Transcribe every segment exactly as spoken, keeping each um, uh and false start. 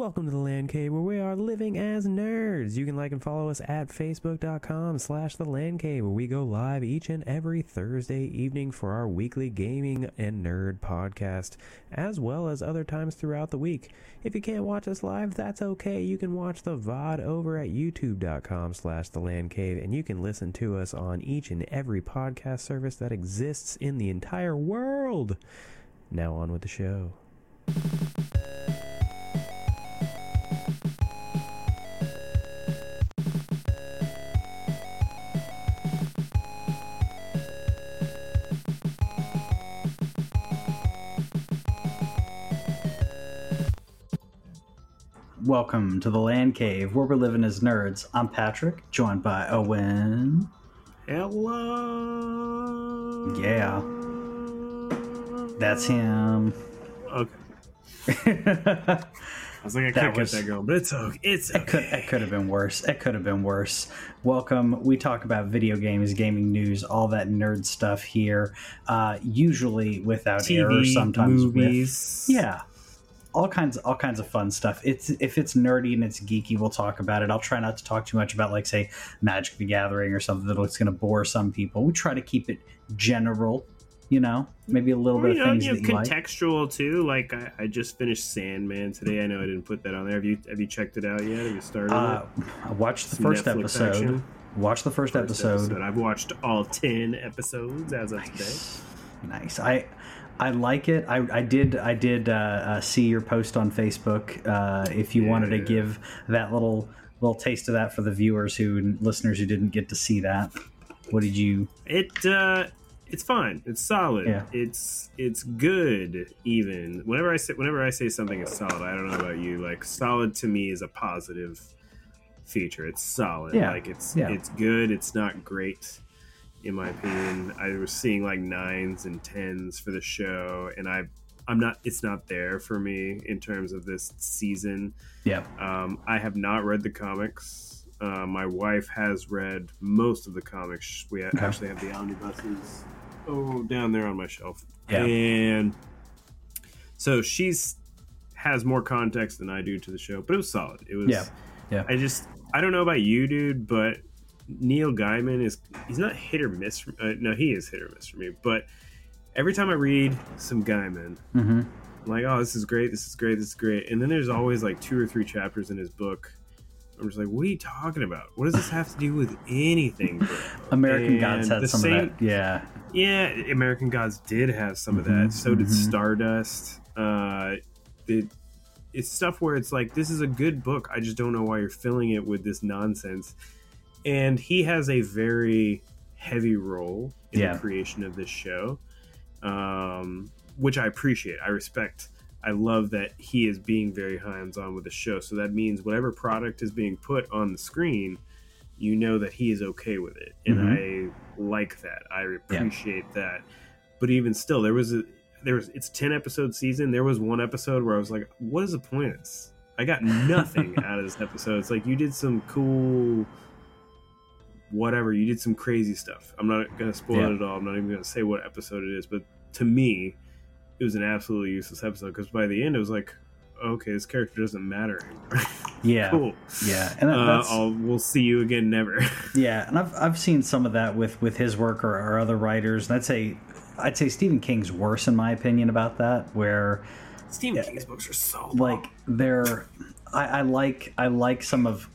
Welcome to the Land Cave, where we are living as nerds. You can like and follow us at facebook.com slash the Land Cave, where we go live each and every Thursday evening for our weekly gaming and nerd podcast, as well as other times throughout the week. If you can't watch us live, that's okay. You can watch the V O D over at youtube.com slash the Land Cave, and you can listen to us on each and every podcast service that exists in the entire world. Now on with the show. Welcome to the Land Cave, where we're living as nerds. I'm Patrick, joined by Owen. Hello. Yeah. That's him. Okay. I was like, I can't was, get that going, but it's okay. It's okay. It could, it could have been worse. It could have been worse. Welcome. We talk about video games, gaming news, all that nerd stuff here. Uh, usually without T V, error, sometimes movies. with yeah. all kinds all kinds of fun stuff. It's if it's nerdy and it's geeky, we'll talk about it. I'll try not to talk too much about, like, say, Magic the Gathering or something that's going to bore some people. We try to keep it general, you know, maybe a little Well, bit you of know, things you know, that you like. contextual too. Like I, I just finished Sandman today. I know I didn't put that on there. Have you have you checked it out yet? Have you started Uh, it? I watched the Some first Netflix episode. action. Watched the first, First episode. episode. I've watched all ten episodes as of Nice. Nice. I I like it. I, I did I did uh, uh, see your post on Facebook. Uh, if you Yeah. wanted to give that little little taste of that for the viewers who listeners who didn't get to see that, what did you? today. It uh, it's fine. It's solid. Yeah. It's it's good. Even whenever I say whenever I say something is solid, I don't know about you. Like, solid to me is a positive feature. It's solid. Yeah. Like it's Yeah. it's good. It's not great, in my opinion. I was seeing like nines and tens for the show, and I I'm not. It's not there for me in terms of this season. Yeah. Um, I have not read the comics. Uh, my wife has read most of the comics. We Okay. actually have the omnibuses oh down there on my shelf, Yeah. and so she's has more context than I do to the show. But it was solid. It was. Yeah. Yeah. I just I don't know about you, dude, but Neil Gaiman is he's not hit or miss. For, uh, no, he is hit or miss for me. But every time I read some Gaiman, Mm-hmm. I'm like, oh, this is great, this is great, this is great. And then there's always like two or three chapters in his book. I'm just like, what are you talking about? What does this have to do with anything, bro? American And Gods had the some same- of that. Yeah. Yeah, American Gods did have some of Mhm, that. So did mhm. Stardust. Uh, it, it's stuff where it's like, this is a good book. I just don't know why you're filling it with this nonsense. And he has a very heavy role in Yeah. the creation of this show, um, which I appreciate. I respect. I love that he is being very hands-on with the show. So that means whatever product is being put on the screen, you know that he is okay with it. And Mhm. I like that. I appreciate that. But even still, there was a there was it's a ten episode season. There was one episode where I was like, what is the point of this? I got nothing out of this episode. It's like, you did some cool whatever, you did some crazy stuff. I'm not gonna spoil Yeah. it at all. I'm not even gonna say what episode it is, but to me, it was an absolutely useless episode, because by the end it was like, okay, this character doesn't matter anymore. Yeah. Cool. Yeah. And that, Uh, that's I'll, we'll see you again never. yeah. And I've I've seen some of that with with his work or, or other writers. And I'd say I'd say Stephen King's worse in my opinion about that, where Stephen King's books are so long. like they're I, I like I like some of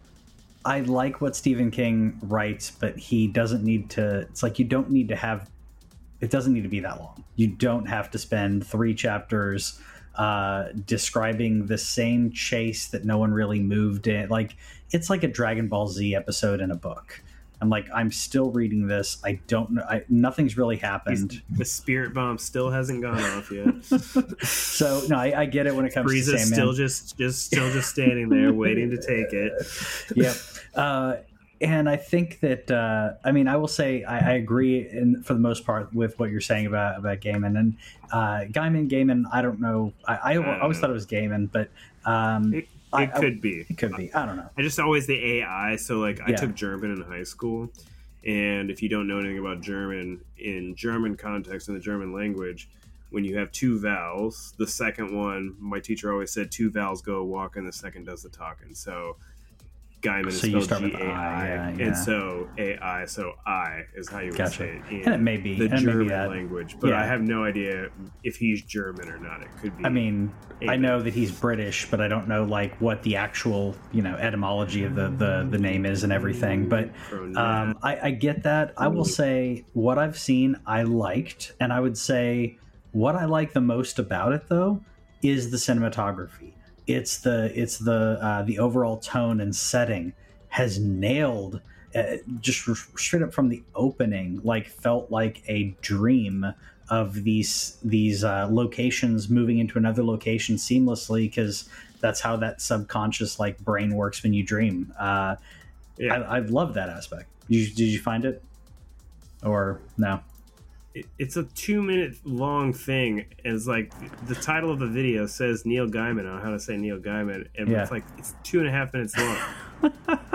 I like what Stephen King writes, but he doesn't need to. It's like you don't need to have. It doesn't need to be that long. You don't have to spend three chapters uh, describing the same chase that no one really moved in. Like, it's like a Dragon Ball Z episode in a book. I'm like, I'm still reading this. I don't know. I, nothing's really happened. He's- the spirit bomb still hasn't gone off yet. So no, I, I get it when it comes to Frieza's Sandman. still just, just, still just standing there waiting to take it. Yep. Uh, and I think that uh, I mean I will say I, I agree in, for the most part with what you're saying about about Gaiman and uh, Gaiman. Gaiman. I don't know. I, I, I always know. thought it was Gaiman, but um, It, I- it I- could be. it could be. I don't know. I just always the A I. So like I Yeah. took German in high school, and if you don't know anything about German, in German context in the German language, when you have two vowels, the second one, my teacher always said two vowels go a walk and the second does the talking. So Gaiman is So spelled G A I, yeah, yeah. and so A I, so I is how you would Gotcha. say it in And it may be the and it may German be that. language. But Yeah. I have no idea if he's German or not. It could be. I mean, I Amen. know that he's British, but I don't know like what the actual, you know, etymology of the the, the name is and everything. But um, I, I get that. I will say what I've seen, I liked, and I would say what I like the most about it though is the cinematography. It's the it's the uh, the overall tone and setting has nailed. Uh, just r- straight up from the opening, like felt like a dream of these these uh, locations moving into another location seamlessly, because that's how that subconscious like brain works when you dream. Uh, Yeah. I, I love that aspect. You, did you find it, or no? It, it's a two minute long thing. It's like the title of the video says Neil Gaiman on how to say Neil Gaiman, and Yeah. it's like it's two and a half minutes long.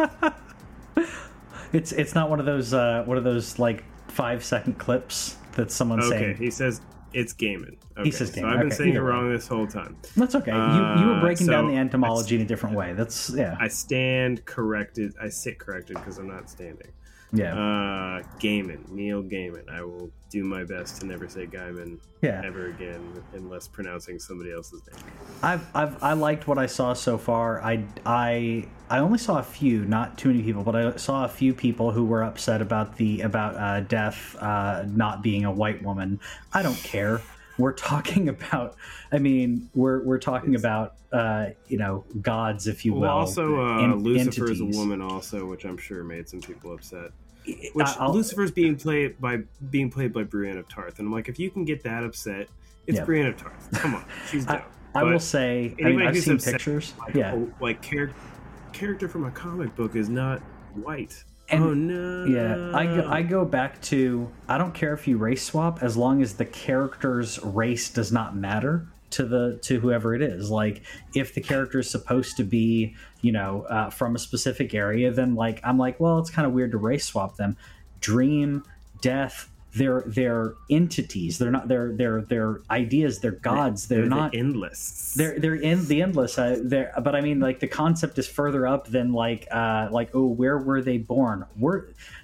It's it's not one of those uh, one of those like five second clips that someone's Okay, saying. he says it's Gaiman. Okay, He says so Gaiman. I've been Okay, saying it either way. wrong this whole time. That's okay. you you were Uh, breaking so down the entomology I- in a different way. That's yeah I stand corrected. I sit corrected because I'm not standing. yeah Uh, Gaiman, Neil Gaiman. I will do my best to never say Gaiman yeah. ever again, unless pronouncing somebody else's name. I've, I've I liked what I saw so far. I, I I only saw a few, not too many people, but I saw a few people who were upset about the about uh, Death uh, not being a white woman. I don't care. We're talking about. I mean, we're we're talking about uh, you know gods, if you will. Well, also, uh, en- Lucifer is a entities. woman, also, which I'm sure made some people upset. Which I'll- Lucifer's being played by being played by Brienne of Tarth, and I'm like, if you can get that upset, it's Yeah. Brienne of Tarth. Come on, she's dope. I, I will But say. I anybody mean, I've who's seen upset, pictures. Like, Yeah. oh, like char- character from a comic book is not white. And- oh no. Yeah, I go, I go back to I don't care if you race swap as long as the character's race does not matter to the to whoever it is. Like if the character is supposed to be you know uh, from a specific area, then like I'm like, well, it's kind of weird to race swap them. Dream, Death, they're they're entities. They're not they're they're they're ideas. They're gods. They're, the not endless. they're they're in the endless. Uh, they're, but I mean, like the concept is further up than like uh, like oh, where were they born? Were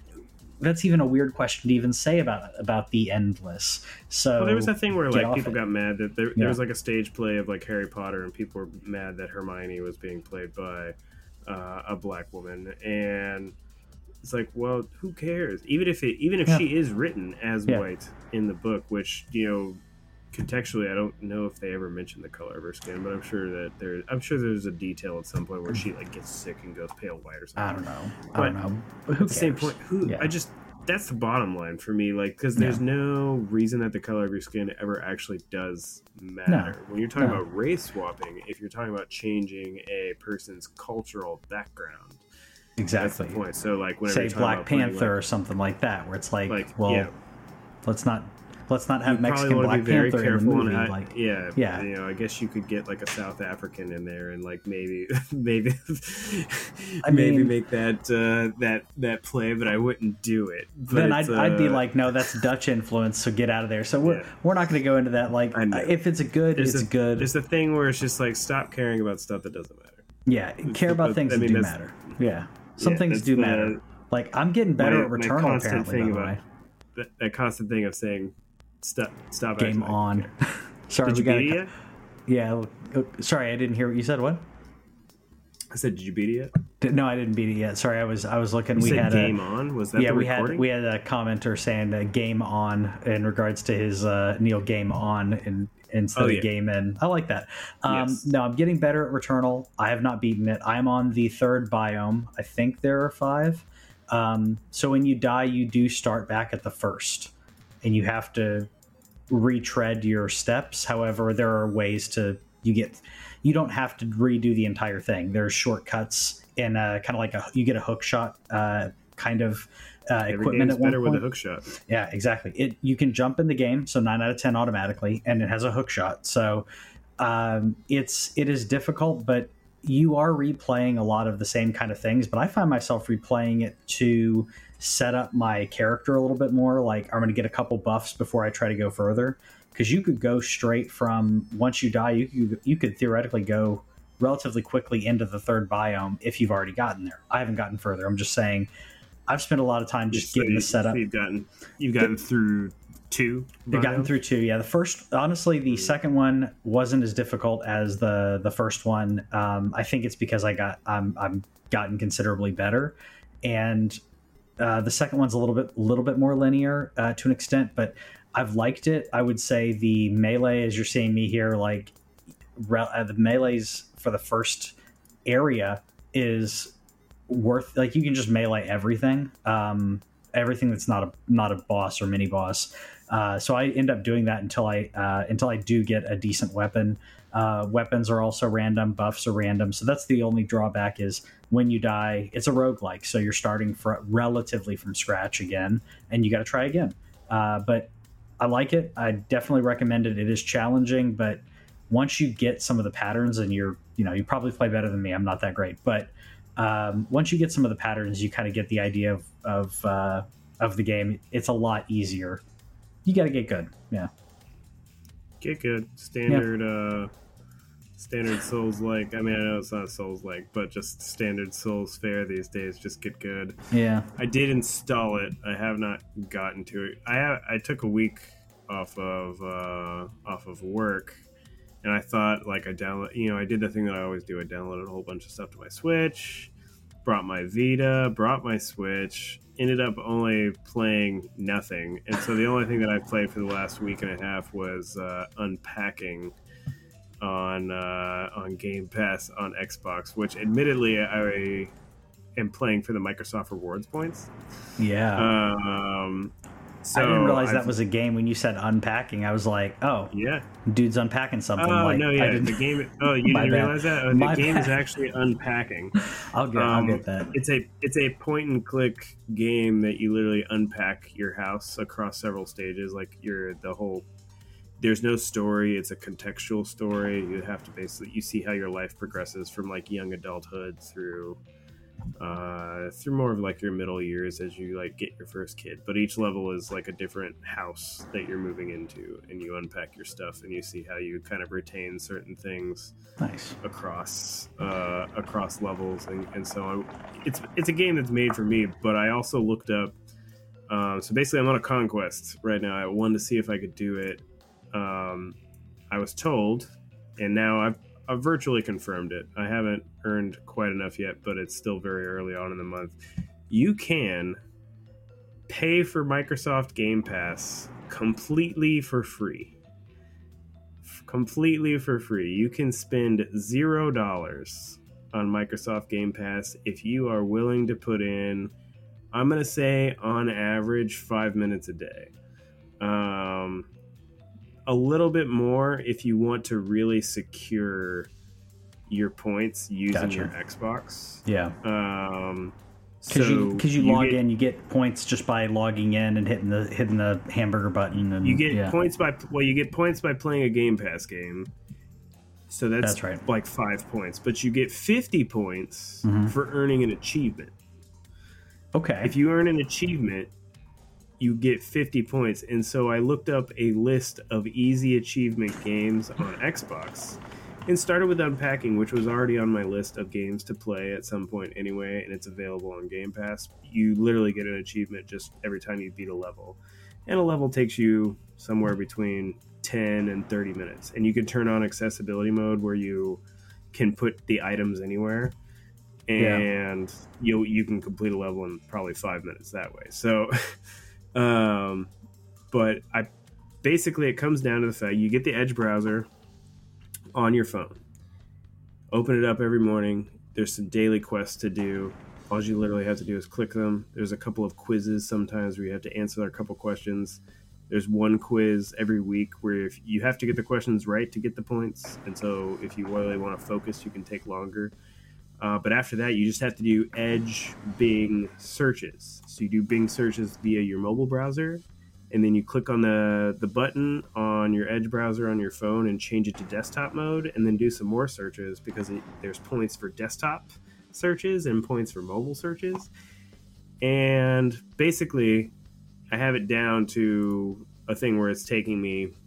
that's even a weird question to even say about about the endless. So Well, there was that thing where get like off people it. got mad that there, Yeah. there was like a stage play of like Harry Potter, and people were mad that Hermione was being played by uh, a black woman, and it's like, well, who cares? Even if it, even if Yeah. she is written as Yeah. white in the book, which you know, contextually, I don't know if they ever mentioned the color of her skin, but I'm sure that there, I'm sure there's a detail at some point where she like gets sick and goes pale white or something. I don't know. I But don't know. But who At the same cares? point, who Yeah. I just that's the bottom line for me. Like, because there's no reason that the color of your skin ever actually does matter. When you're talking No. about race swapping, if you're talking about changing a person's cultural background, Exactly. that's the point. So, like, whenever Say you're talking Black about playing, Panther like, or something like that, where it's like, Like, well, yeah. let's not let's not have you Mexican probably want Black to be very Panther in the careful on movie. how, Like, yeah, yeah. you know, I guess you could get like a South African in there and like maybe, maybe, I maybe mean- make that uh, that that play, but I wouldn't do it. But then I'd, it's, I'd be uh, like, no, that's Dutch influence, so get out of there. So we're Yeah. we're not going to go into that. Like, I know. if it's a good, There's it's a, good. There's a thing where it's just like stop caring about stuff that doesn't matter. Yeah, care about the- things I that mean, do that's- matter. Yeah, some Yeah, things that's do the- matter. Like I'm getting better my- at my Returnal constant apparently. thing By the about- way, That, that constant thing of saying stop, stop. acting game like you on. care. Sorry, Did we you got beat it yet? Yeah, uh, sorry, I didn't hear what you said. What? I said, did you beat it yet? Did- No, I didn't beat it yet. Sorry, I was I was looking. You we said had game a, on. Was that yeah, the we recording? had we had a commenter saying uh, game on in regards to his uh, Neil game on and instead Oh, of yeah. game in. I like that. Um, Yes. No, I'm getting better at Returnal. I have not beaten it. I'm on the third biome. I think there are five. Um, so when you die, you do start back at the first, and you have to retread your steps. However, there are ways to you get you don't have to redo the entire thing. There's shortcuts and uh, kind of like a you get a hook shot uh, kind of uh, Every equipment game's at one better point. with a hook shot. Yeah, exactly. It you can jump in the game, so nine out of ten automatically, and it has a hook shot. So um, it's it is difficult, but you are replaying a lot of the same kind of things. But I find myself replaying it to set up my character a little bit more. Like I'm going to get a couple buffs before I try to go further. because you could go straight from once you die, you could, you could theoretically go relatively quickly into the third biome if you've already gotten there. I haven't gotten further. I'm just saying I've spent a lot of time just so getting you, the setup. So you've gotten you've gotten the, through two. You've gotten through two. Yeah, the first, honestly, the mm-hmm. second one wasn't as difficult as the the first one. Um, I think it's because I got I'm I'm gotten considerably better, and uh, the second one's a little bit little bit more linear uh, to an extent, but I've liked it. I would say the melee, as you're seeing me here, like re- uh, the melees for the first area is worth, like, you can just melee everything, um, everything that's not a not a boss or mini boss. Uh, so I end up doing that until I uh, until I do get a decent weapon. Uh, weapons are also random, buffs are random. So that's the only drawback, is when you die, it's a roguelike. So you're starting for relatively from scratch again, and you got to try again. Uh, but I like it. I definitely recommend it. It is challenging, but once you get some of the patterns, and you're, you know, you probably play better than me. I'm not that great, but um, once you get some of the patterns, you kind of get the idea of of, uh, of the game. It's a lot easier. You got to get good. Yeah. Get good. Standard, yeah. uh, standard Souls like. I mean, I know it's not Souls like, but just standard Souls fare these days. Just get good. Yeah. I did install it. I have not gotten to it. I have, I took a week off of uh, off of work, and I thought, like, I download. You know, I did the thing that I always do. I downloaded a whole bunch of stuff to my Switch, brought my Vita, brought my Switch. Ended up only playing nothing, and so the only thing that I played for the last week and a half was uh, Unpacking on uh, on Game Pass on Xbox, which admittedly I am playing for the Microsoft Rewards points. Yeah. Um, so I didn't realize I've, that was a game. When you said Unpacking, I was like, oh, yeah, dude's unpacking something. Oh, like, no, yeah, the game. Oh, you didn't realize that? Oh, the My game bad. is actually Unpacking. I'll get, Um, I'll get that. It's a it's a point and click game that you literally unpack your house across several stages. Like, you're the whole. There's no story. It's a contextual story. You have to basically you see how your life progresses from, like, young adulthood through uh through more of, like, your middle years as you, like, get your first kid. But each level is like a different house that you're moving into, and you unpack your stuff and you see how you kind of retain certain things Nice. across uh across levels. And, and so I, it's it's a game that's made for me. But I also looked up um so basically I'm on a conquest right now. I wanted to see if I could do it. um I was told, and now I've I've virtually confirmed it. I haven't earned quite enough yet, but it's still very early on in the month. You can pay for Microsoft Game Pass completely for free. F- completely for free. You can spend zero dollars on Microsoft Game Pass if you are willing to put in, I'm going to say, on average, five minutes a day. Um... A little bit more if you want to really secure your points using Gotcha. your Xbox. Yeah. Um, Because so you, cause you, you log get, in, you get points just by logging in and hitting the hitting the hamburger button. And you get yeah. points by well, you get points by playing a Game Pass game. So that's, That's right. like five points, but you get fifty points Mhm. for earning an achievement. Okay. If you earn an achievement, you get fifty points. And so I looked up a list of easy achievement games on Xbox and started with Unpacking, which was already on my list of games to play at some point anyway, and it's available on Game Pass. You literally get an achievement just every time you beat a level. And a level takes you somewhere between ten and thirty minutes. And you can turn on accessibility mode where you can put the items anywhere. And yeah. you you can complete a level in probably five minutes that way. So... Um, but I basically it comes down to the fact you get the Edge browser on your phone, open it up every morning. There's some daily quests to do. All you literally have to do is click them. There's a couple of quizzes sometimes where you have to answer a couple questions. There's one quiz every week where if you have to get the questions right to get the points. And so if you really want to focus, you can take longer. Uh, but after that, you just have to do Edge Bing searches. So you do Bing searches via your mobile browser, and then you click on the, the button on your Edge browser on your phone and change it to desktop mode, and then do some more searches because it, there's points for desktop searches and points for mobile searches. And basically, I have it down to a thing where it's taking me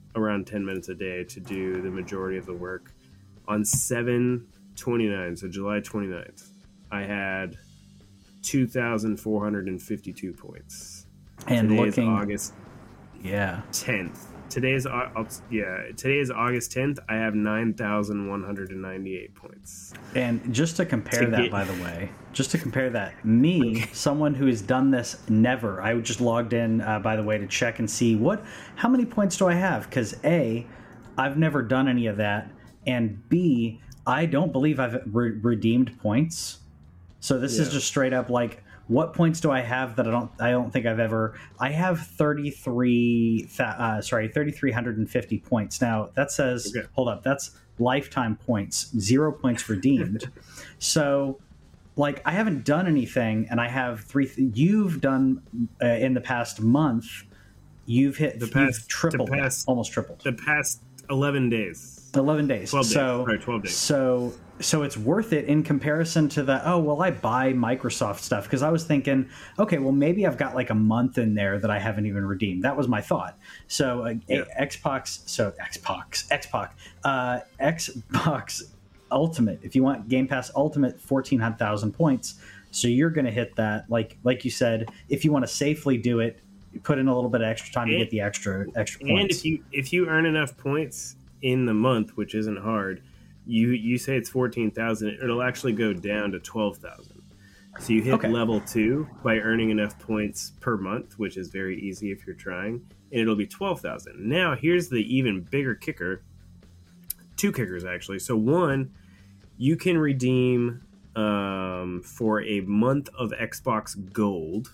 around ten minutes a day to do the majority of the work. On seven twenty-nine, so July twenty-ninth, I had two thousand four hundred fifty-two points. And Today looking, is August yeah, tenth. Today is Au- yeah. Today is August tenth. I have nine thousand one hundred ninety-eight points. and just to compare To that, get- by the way, just to compare that, me, someone who has done this never. I just logged in, uh, by the way, to check and see what, how many points do I have? Because A, I've never done any of that, and B, I don't believe I've re- redeemed points. So this is Yeah. just straight up like, what points do I have that I don't I don't think I've ever I have thirty-three uh, sorry thirty-three hundred fifty points. Now that says Okay. hold up, that's lifetime points, zero points redeemed. So like I haven't done anything, and I have three you've done uh, in the past month, you've hit The you've past- tripled the that, past- almost tripled. The past eleven days. eleven days. twelve days. So, Sorry, twelve days. So, so it's worth it in comparison to the, oh, well, I buy Microsoft stuff. Because I was thinking, okay, well, maybe I've got like a month in there that I haven't even redeemed. That was my thought. So, uh, Yeah. Xbox, so Xbox, Xbox, uh, Xbox Ultimate, if you want Game Pass Ultimate, fourteen thousand points. So you're going to hit that. Like, like you said, if you want to safely do it, you put in a little bit of extra time to And- get the extra extra points. And if you if you earn enough points in the month, which isn't hard, you you say it's fourteen thousand, it'll actually go down to twelve thousand. So you hit Okay. level two by earning enough points per month, which is very easy if you're trying, and it'll be twelve thousand. Now here's the even bigger kicker. Two kickers actually. So one, you can redeem um, for a month of Xbox Gold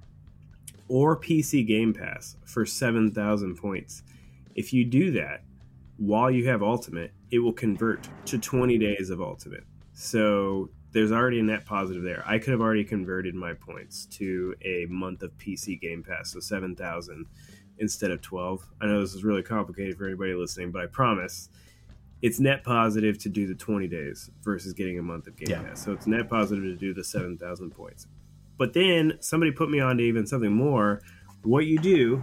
or P C Game Pass for seven thousand points. If you do that while you have Ultimate, it will convert to twenty days of Ultimate. So there's already a net positive there. I could have already converted my points to a month of P C Game Pass, so seven thousand instead of twelve. I know this is really complicated for anybody listening, but I promise it's net positive to do the twenty days versus getting a month of Game Yeah. Pass. So it's net positive to do the seven thousand points. But then somebody put me on to even something more. What you do,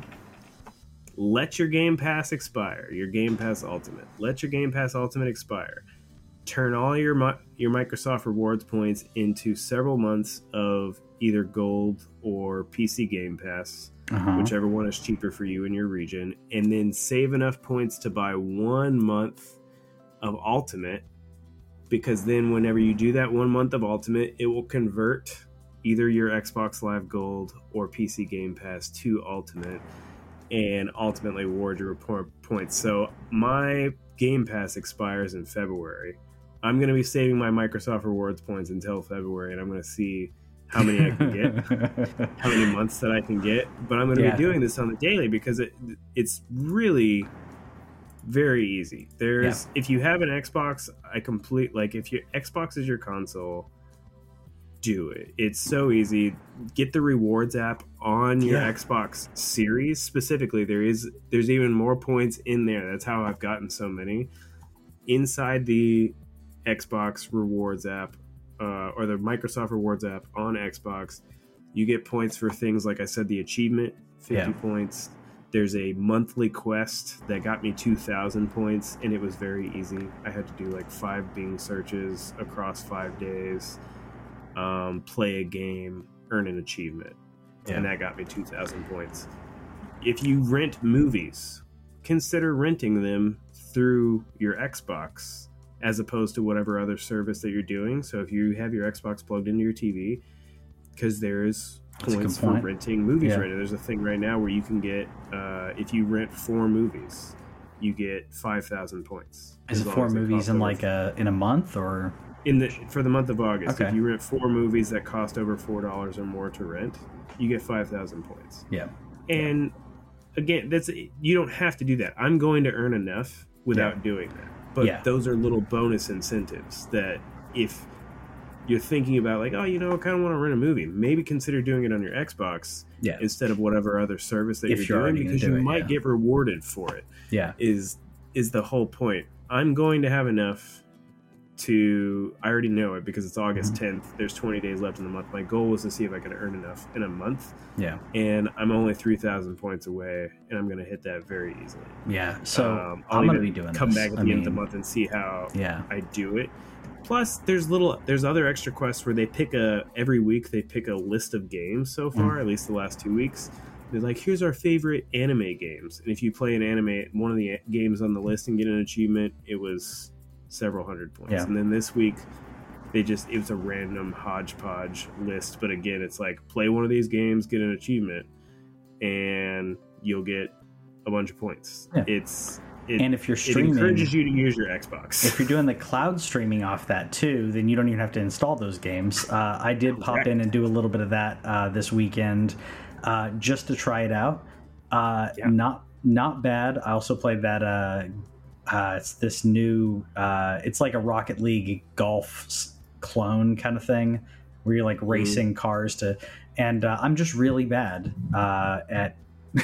let your Game Pass expire, your Game Pass Ultimate. Let your Game Pass Ultimate expire. Turn all your mi- your Microsoft Rewards points into several months of either Gold or P C Game Pass, Uh-huh. whichever one is cheaper for you in your region, and then save enough points to buy one month of Ultimate, because then whenever you do that one month of Ultimate, it will convert either your Xbox Live Gold or P C Game Pass to Ultimate and ultimately reward your po- points. So my Game Pass expires in February. I'm going to be saving my Microsoft Rewards points until February, and I'm going to see how many I can get, how many months that I can get. But I'm going to Yeah. be doing this on the daily because it it's really very easy. There's if you have an Xbox, I complete like if your Xbox is your console, do it. It's so easy. Get the rewards app on your Yeah. Xbox Series specifically. There is there's even more points in there. That's how I've gotten so many. Inside the Xbox Rewards app uh, or the Microsoft Rewards app on Xbox, you get points for things like I said, the achievement, fifty Yeah. points. There's a monthly quest that got me two thousand points, and it was very easy. I had to do like five Bing searches across five days, um, play a game, earn an achievement, Yeah. and that got me two thousand points. If you rent movies, consider renting them through your Xbox as opposed to whatever other service that you're doing. So if you have your Xbox plugged into your T V, because there's That's a points good for point. renting movies Yeah. right now. There's a thing right now where you can get, uh, if you rent four movies, you get five thousand points. Is as it long four as they movies cost in over- like a in a month or? in the for the month of August? Okay. If you rent four movies that cost over four dollars or more to rent, you get five thousand points. Yeah. And again, that's you don't have to do that. I'm going to earn enough without Yeah. doing that. But Yeah. those are little bonus incentives that if you're thinking about like, oh, you know, I kind of want to rent a movie, maybe consider doing it on your Xbox Yeah. instead of whatever other service that If you're, you're doing, already gonna because do you it, might yeah. get rewarded for it. Yeah. Is is the whole point. I'm going to have enough to, I already know it because it's August tenth. There's twenty days left in the month. My goal was to see if I could earn enough in a month. Yeah. And I'm only three thousand points away, and I'm going to hit that very easily. Yeah. So um, I'm going to be doing come this. back at the I end mean, of the month and see how yeah. I do it. Plus, there's little, there's other extra quests where they pick a, every week they pick a list of games so far, mm. at least the last two weeks. They're like, here's our favorite anime games. And if you play an anime, one of the games on the list and get an achievement, it was several hundred points. Yeah. And then this week, they just, it was a random hodgepodge list. But again, it's like, play one of these games, get an achievement, and you'll get a bunch of points. Yeah. It's, It, and if you're streaming, it encourages you to use your Xbox. If you're doing the cloud streaming off that too, then you don't even have to install those games. Uh, I did pop Correct. in and do a little bit of that uh, this weekend, uh, just to try it out. Uh, yeah. Not not bad. I also played that. Uh, uh, it's this new. Uh, it's like a Rocket League golf clone kind of thing, where you're like racing mm. cars to. And uh, I'm just really bad uh, at.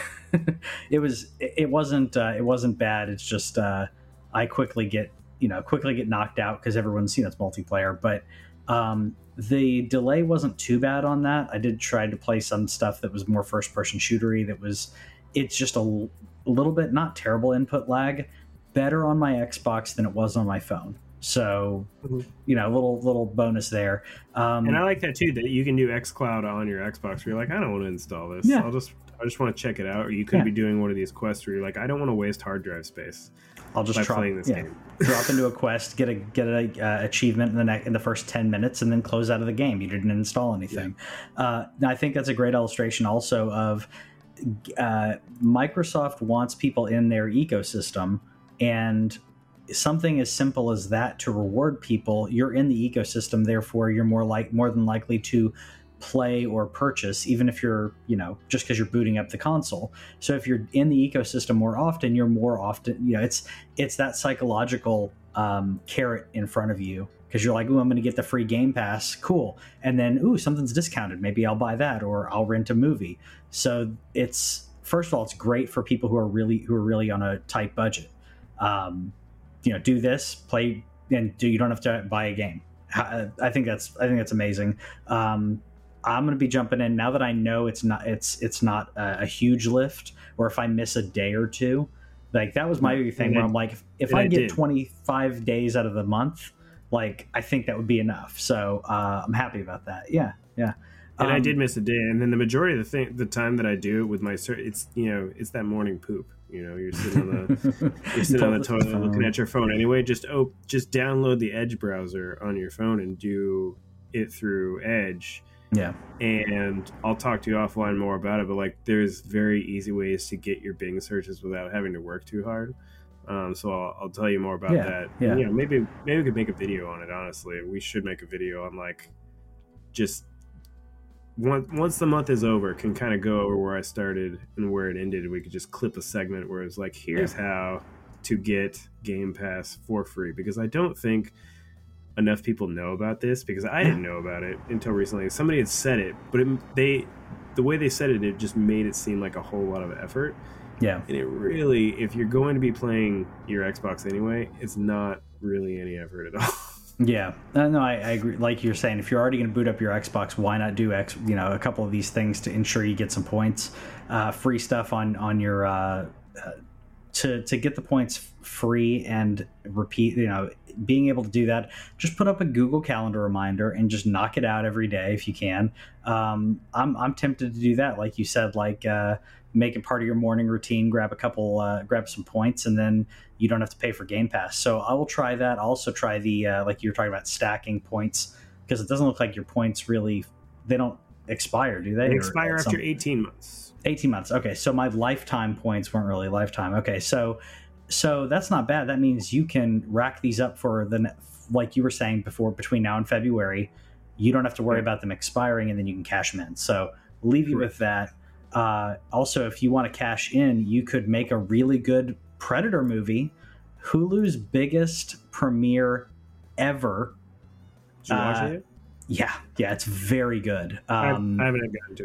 it was it wasn't uh, it wasn't bad. It's just uh, I quickly get you know quickly get knocked out because everyone's you know it's multiplayer. But um, the delay wasn't too bad on that. I did try to play some stuff that was more first person shootery. That was it's just a, l- a little bit not terrible input lag, better on my Xbox than it was on my phone. So, mm-hmm. you know, a little little bonus there. Um, and I like that too, that you can do xCloud on your Xbox where you're like, I don't want to install this. Yeah. I'll just I just want to check it out. Or you could yeah. be doing one of these quests where you're like, I don't want to waste hard drive space. I'll just by drop, playing this yeah, game. drop into a quest, get a get a uh, achievement in the ne- in the first ten minutes, and then close out of the game. You didn't install anything. Yeah. Uh, I think that's a great illustration also of uh, Microsoft wants people in their ecosystem, and something as simple as that to reward people. You're in the ecosystem, therefore you're more like more than likely to play or purchase, even if you're, you know, just because you're booting up the console. So if you're in the ecosystem more often, you're more often, you know, it's it's that psychological um, carrot in front of you because you're like, ooh, I'm going to get the free Game Pass, cool, and then ooh, something's discounted, maybe I'll buy that or I'll rent a movie. So it's first of all, it's great for people who are really who are really on a tight budget. Um, you know, do this, play, and do you don't have to buy a game. I think that's I think that's amazing. Um, I'm going to be jumping in now that I know it's not it's it's not a, a huge lift, or if I miss a day or two, like that was my thing and where I, I'm like, if, if I, I get did. twenty-five days out of the month, like I think that would be enough. So uh, I'm happy about that. Yeah, yeah. And um, I did miss a day, and then the majority of the thing, the time that I do it with my, it's you know, it's that morning poop. You know, you're sitting on the you're sitting on the toilet phone. Looking at your phone anyway. Just oh, just download the Edge browser on your phone and do it through Edge. Yeah. And I'll talk to you offline more about it, but like there's very easy ways to get your Bing searches without having to work too hard. Um, so I'll, I'll tell you more about yeah, that. Yeah. And, you know, maybe maybe we could make a video on it. Honestly, we should make a video on like just. Once, once the month is over, can kind of go over where I started and where it ended. We could just clip a segment where it's like, here's yeah. how to get Game Pass for free. Because I don't think enough people know about this, because I didn't know about it until recently. Somebody had said it, but it, they, the way they said it, it just made it seem like a whole lot of effort. Yeah. And it really, if you're going to be playing your Xbox anyway, it's not really any effort at all. Yeah, no, no I, I agree. Like you're saying, if you're already going to boot up your Xbox, why not do X? You know, a couple of these things to ensure you get some points, uh, free stuff on on your uh, uh, to to get the points free and repeat. You know, being able to do that, just put up a Google Calendar reminder and just knock it out every day if you can. Um, I'm I'm tempted to do that, like you said, like. Uh, make it part of your morning routine, grab a couple, uh, grab some points, and then you don't have to pay for Game Pass. So I will try that. I'll also try the, uh, like you were talking about stacking points, because it doesn't look like your points really, they don't expire, do they? They expire after some, eighteen months. eighteen months. Okay. So my lifetime points weren't really lifetime. Okay. So, so that's not bad. That means you can rack these up for the, like you were saying before, between now and February, you don't have to worry yeah. about them expiring, and then you can cash them in. So leave you Correct. with that. Uh, also, if you want to cash in, you could make a really good Predator movie, Hulu's biggest premiere ever. Did you watch uh, it? Yeah, yeah, it's very good. Um, I, I haven't gotten to it.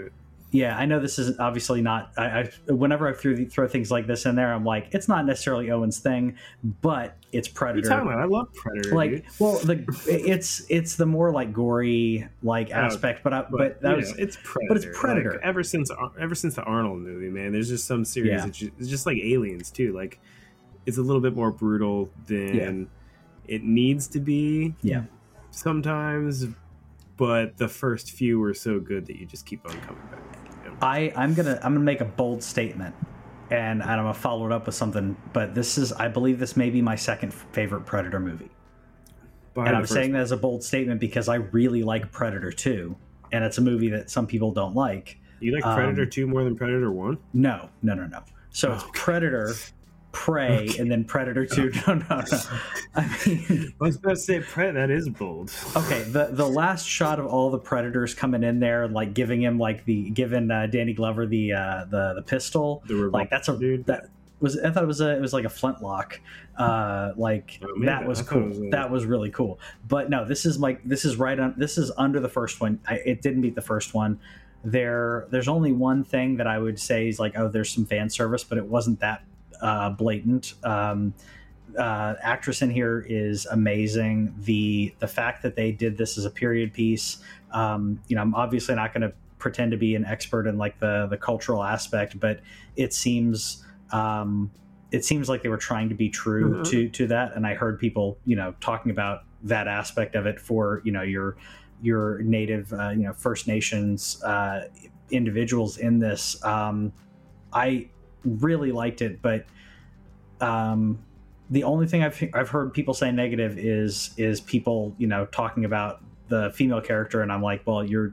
Yeah, I know this is obviously not. I, I whenever I throw, throw things like this in there, I'm like, it's not necessarily Owen's thing, but it's Predator. What are you talking about? I love Predator. Like, dude. well, the it's it's the more like gory like aspect, but I, but, But, that you was know, it's Predator. but it's Predator. Like, ever since ever since the Arnold movie, man. There's just some series. Yeah. That ju- it's just like Aliens too. Like it's a little bit more brutal than it needs to be. Yeah. Sometimes, but the first few were so good that you just keep on coming back. You know? I I'm gonna I'm gonna make a bold statement, and I'm gonna follow it up with something. But this is I believe this may be my second favorite Predator movie. Behind And the I'm first saying one. that as a bold statement because I really like Predator two, and it's a movie that some people don't like. You like um, Predator two more than Predator one? No, no, no, no. So it's Oh, Predator, Prey, and then Predator two. No, no, no. I mean, I was about to say, Pred. That is bold. okay, the the last shot of all the Predators coming in there and like giving him like the giving uh, Danny Glover the uh, the the pistol, The revolver, like that's a dude. that was I thought it was a it was like a flintlock, uh, like Oh, man, that was I thought cool. it was a- That was really cool. But no, this is like this is right on. This is under the first one. I, it didn't beat the first one. There, there's only one thing that I would say is like, oh, there's some fan service, but it wasn't that uh, blatant. Um, uh, actress in here is amazing. The the fact that they did this as a period piece, um, you know, I'm obviously not going to pretend to be an expert in like the the cultural aspect, but it seems um, it seems like they were trying to be true Mhm. to to that. And I heard people, you know, talking about that aspect of it for you know your your native, uh, you know, First Nations uh, individuals in this. Um, I really liked it, but um, the only thing I've I've heard people say negative is is people you know talking about the female character, and I'm like, well, you're.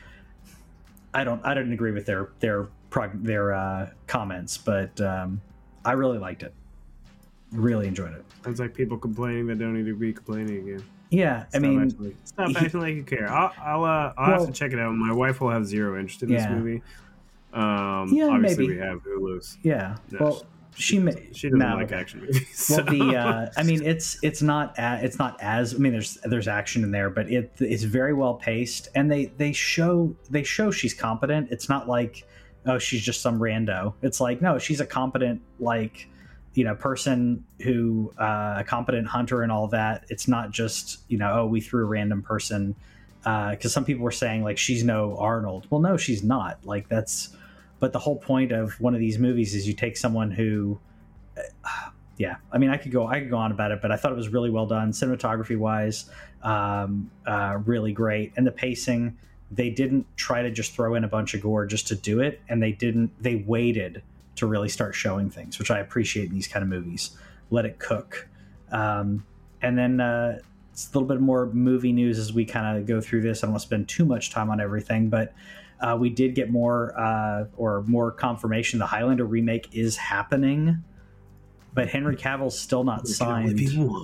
I don't I didn't agree with their their prog- their uh, comments, but um, I really liked it. Really enjoyed it. Sounds like people complaining that don't need to be complaining again. Yeah, I Stop mean, acting like, stop he- acting like you care. I'll I'll, uh, I'll Well- have to check it out. My wife will have zero interest in this Yeah. movie. Um, Yeah, obviously maybe. we have Hulu's. yeah. No, well, she may She doesn't no. like action movies. Well, so- the uh, I mean, it's it's not a, it's not as I mean, there's there's action in there, but it it's very well paced, and they they show they show she's competent. It's not like oh she's just some rando. It's like no, she's a competent like you know person who uh, a competent hunter and all that. It's not just you know oh we threw a random person because uh, some people were saying like she's no Arnold. Well, no, she's not. Like that's. But the whole point of one of these movies is you take someone who, uh, yeah, I mean, I could go, I could go on about it, but I thought it was really well done, cinematography wise, um, uh, really great, and the pacing. They didn't try to just throw in a bunch of gore just to do it, and they didn't. They waited to really start showing things, which I appreciate in these kind of movies. Let it cook, um, and then uh, it's a little bit more movie news as we kind of go through this. I don't want to spend too much time on everything, but. Uh, we did get more uh, or more confirmation the Highlander remake is happening, but Henry Cavill's still not signed.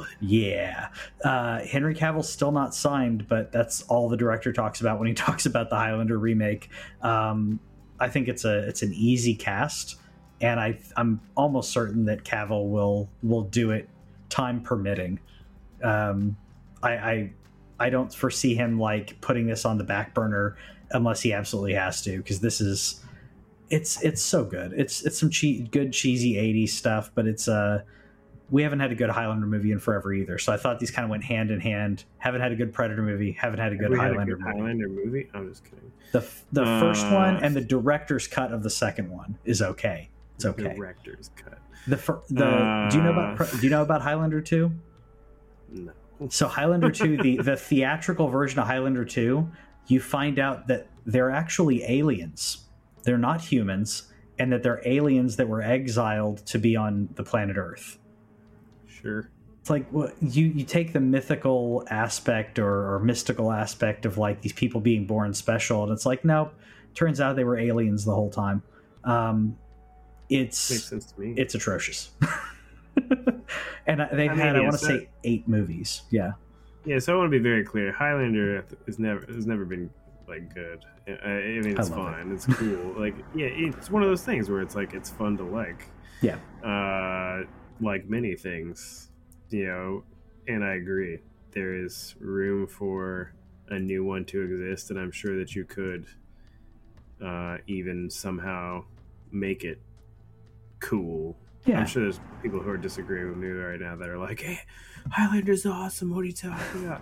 Yeah, uh, Henry Cavill's still not signed, but that's all the director talks about when he talks about the Highlander remake. Um, I think it's a it's an easy cast, and I I'm almost certain that Cavill will will do it, time permitting. Um, I, I I don't foresee him like putting this on the back burner. Unless he absolutely has to, because this is it's it's so good. It's it's some che- good cheesy eighties stuff, but it's uh we haven't had a good Highlander movie in forever either. So I thought these kind of went hand in hand. Haven't had a good Predator movie. Haven't had a good Have we had a Highlander good movie. Highlander movie. I'm just kidding. The the Uh, first one and the director's cut of the second one is okay. It's okay. Director's cut. The fir- the do you know about Pre- do you know about Highlander two? No. So Highlander two, the the theatrical version of Highlander two, you find out that they're actually aliens. They're not humans, and that they're aliens that were exiled to be on the planet Earth. Sure. It's like well, you you take the mythical aspect or, or mystical aspect of like these people being born special, and it's like nope. Turns out they were aliens the whole time. Um, it's Makes sense to me. it's atrocious. And they've I mean, had I yeah, want to so- say eight movies. Yeah. Yeah, so I want to be very clear. Highlander has never has never been like good. I, I mean, it's I love fine. It's cool. Like, yeah, it's one of those things where it's like it's fun to like. Yeah. Uh, like many things, you know. And I agree. There is room for a new one to exist, and I'm sure that you could uh, even somehow make it cool. Yeah. I'm sure there's people who are disagreeing with me right now that are like, "Hey, Highlander's awesome. What are you talking about?"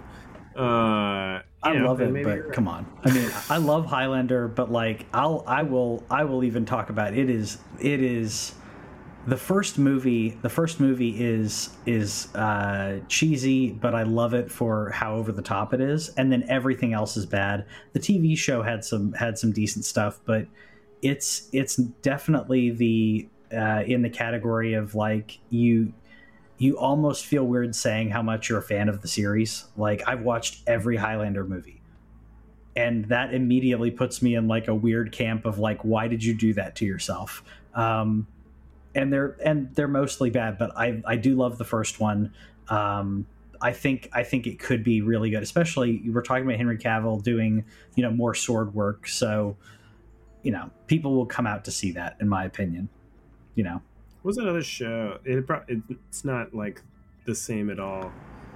Uh, I you know, love it, maybe but you're right. come on. I mean, I love Highlander, but like, I'll, I will, I will even talk about it. Is it is the first movie. The first movie is is uh, cheesy, but I love it for how over the top it is, and then everything else is bad. The T V show had some had some decent stuff, but it's it's definitely the uh, in the category of like you. You almost feel weird saying how much you're a fan of the series. Like, I've watched every Highlander movie, and that immediately puts me in like a weird camp of like, why did you do that to yourself? Um, and they're and they're mostly bad, but I I do love the first one. Um, I think I think it could be really good, especially we're talking about Henry Cavill doing, you know, more sword work. So, you know, people will come out to see that, in my opinion. You know. What's that other show? It, pro- it it's not like the same at all.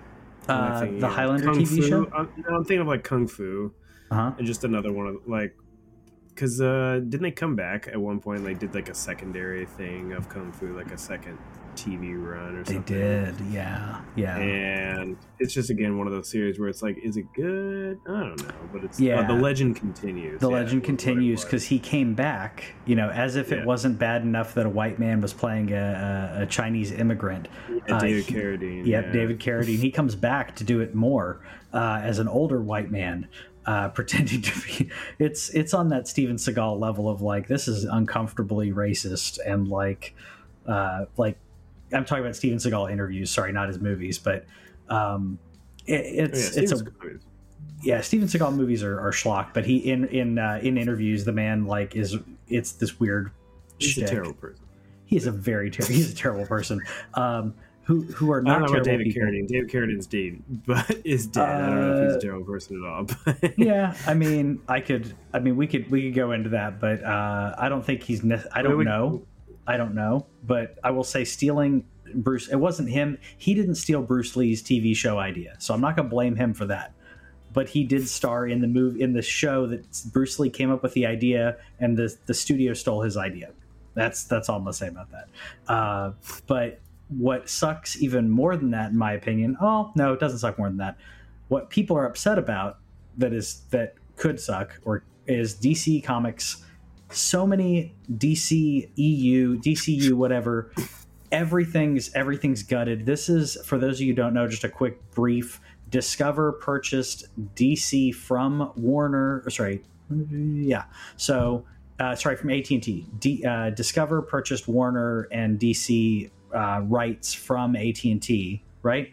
Uh, thinking the of Highlander Kung T V Fu. show? I'm, no, I'm thinking of like Kung Fu, Uh-huh. and just another one of like, because uh, didn't they come back at one point? Like, did like a secondary thing of Kung Fu, like a second T V run or They something? did, yeah, yeah. And it's just again one of those series where it's like, is it good? I don't know, but it's Yeah. uh, the legend continues. The Yeah, legend was what it continues was. because he came back, you know, as if Yeah. it wasn't bad enough that a white man was playing a, a, a Chinese immigrant. Yeah, Uh, David he- Carradine. Yep, yeah. David Carradine. He comes back to do it more uh, as an older white man, uh, pretending to be. It's it's on that Steven Seagal level of like, this is uncomfortably racist and like, uh, like I'm talking about Steven Seagal interviews. Sorry, not his movies, but um, it, it's Oh, yeah, it's a Steven Seagal. yeah. Steven Seagal movies are, are schlock, but he in in uh, in interviews, the man like is it's this weird. He's a shtick. terrible person. He's a very ter- he's a terrible person. Um, who who are I not don't know about terrible David people. Carradine. David Carradine's dead, but is dead. I don't know if he's a Uh, terrible person at all. But Yeah, I mean, I could. I mean, we could we could go into that, but uh, I don't think he's. Ne- I don't we- know. I don't know, but I will say stealing Bruce. It wasn't him. He didn't steal Bruce Lee's T V show idea, so I'm not going to blame him for that. But he did star in the move in the show that Bruce Lee came up with the idea, and the the studio stole his idea. That's that's all I'm gonna say about that. Uh, but what sucks even more than that, in my opinion, oh no, it doesn't suck more than that. What people are upset about that is that could suck or is D C Comics. So many D C E U, D C U, whatever. Everything's everything's gutted. This is, for those of you who don't know, just a quick brief. Discover purchased D C from Warner. Sorry, yeah. So uh, sorry, from A T and T. D, uh, Discover purchased Warner and D C uh, rights from A T and T. Right?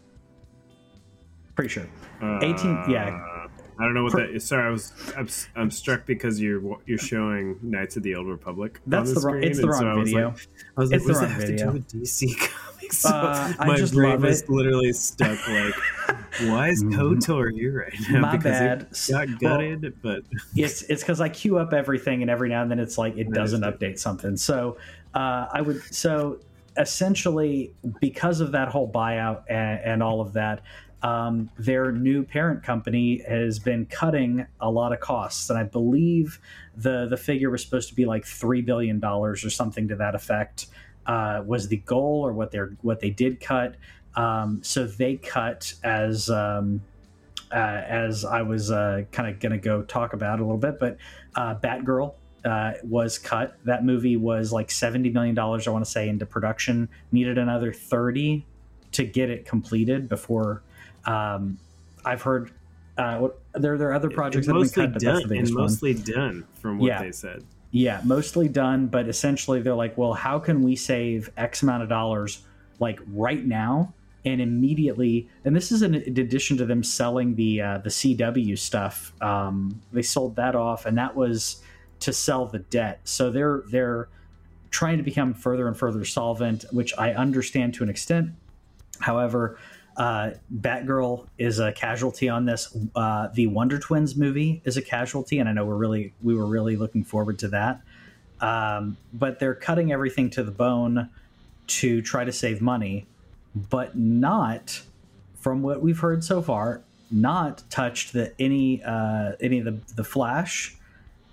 Pretty sure. uh, eighteen yeah. I don't know what Per- that is. Sorry, I was I'm, I'm struck because you're you're showing Knights of the Old Republic. That's on the the wrong- screen, it's the and so wrong I was video. Like, I was like, It's the what does that wrong have video. to do with D C Comics? So Uh, I my just brain love was it. literally stuck. Like, why is KOTOR here right now? My because bad. it got gutted, but it's it's because I queue up everything, and every now and then it's like it That doesn't is update something. So uh, I would so essentially because of that whole buyout and, and all of that, um, their new parent company has been cutting a lot of costs, and I believe the the figure was supposed to be like three billion dollars or something to that effect. Uh, was the goal or what they're what they did cut? Um, so they cut as. Um, Uh, as I was uh, kind of going to go talk about a little bit, but uh, Batgirl uh, was cut. That movie was like seventy million dollars, I want to say, into production. Needed another thirty to get it completed before. Um, I've heard uh, what, there, there are other projects that have mostly been cut, but that's the done and biggest one. mostly done from what Yeah. they said. Yeah, mostly done, but essentially they're like, well, how can we save X amount of dollars like right now? And immediately, and this is in addition to them selling the uh, the C W stuff. Um, they sold that off, and that was to sell the debt. So they're they're trying to become further and further solvent, which I understand to an extent. However, uh, Batgirl is a casualty on this. Uh, the Wonder Twins movie is a casualty, and I know we're really we were really looking forward to that. Um, but they're cutting everything to the bone to try to save money. But not, from what we've heard so far, not touched the any uh, any of the the Flash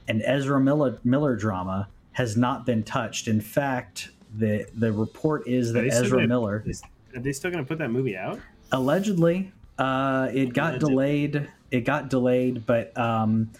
and Ezra Miller, Miller drama has not been touched. In fact, the the report is that Ezra gonna, Miller are they still going to put that movie out? Allegedly, uh, it got Allegedly. delayed. It got delayed, but um,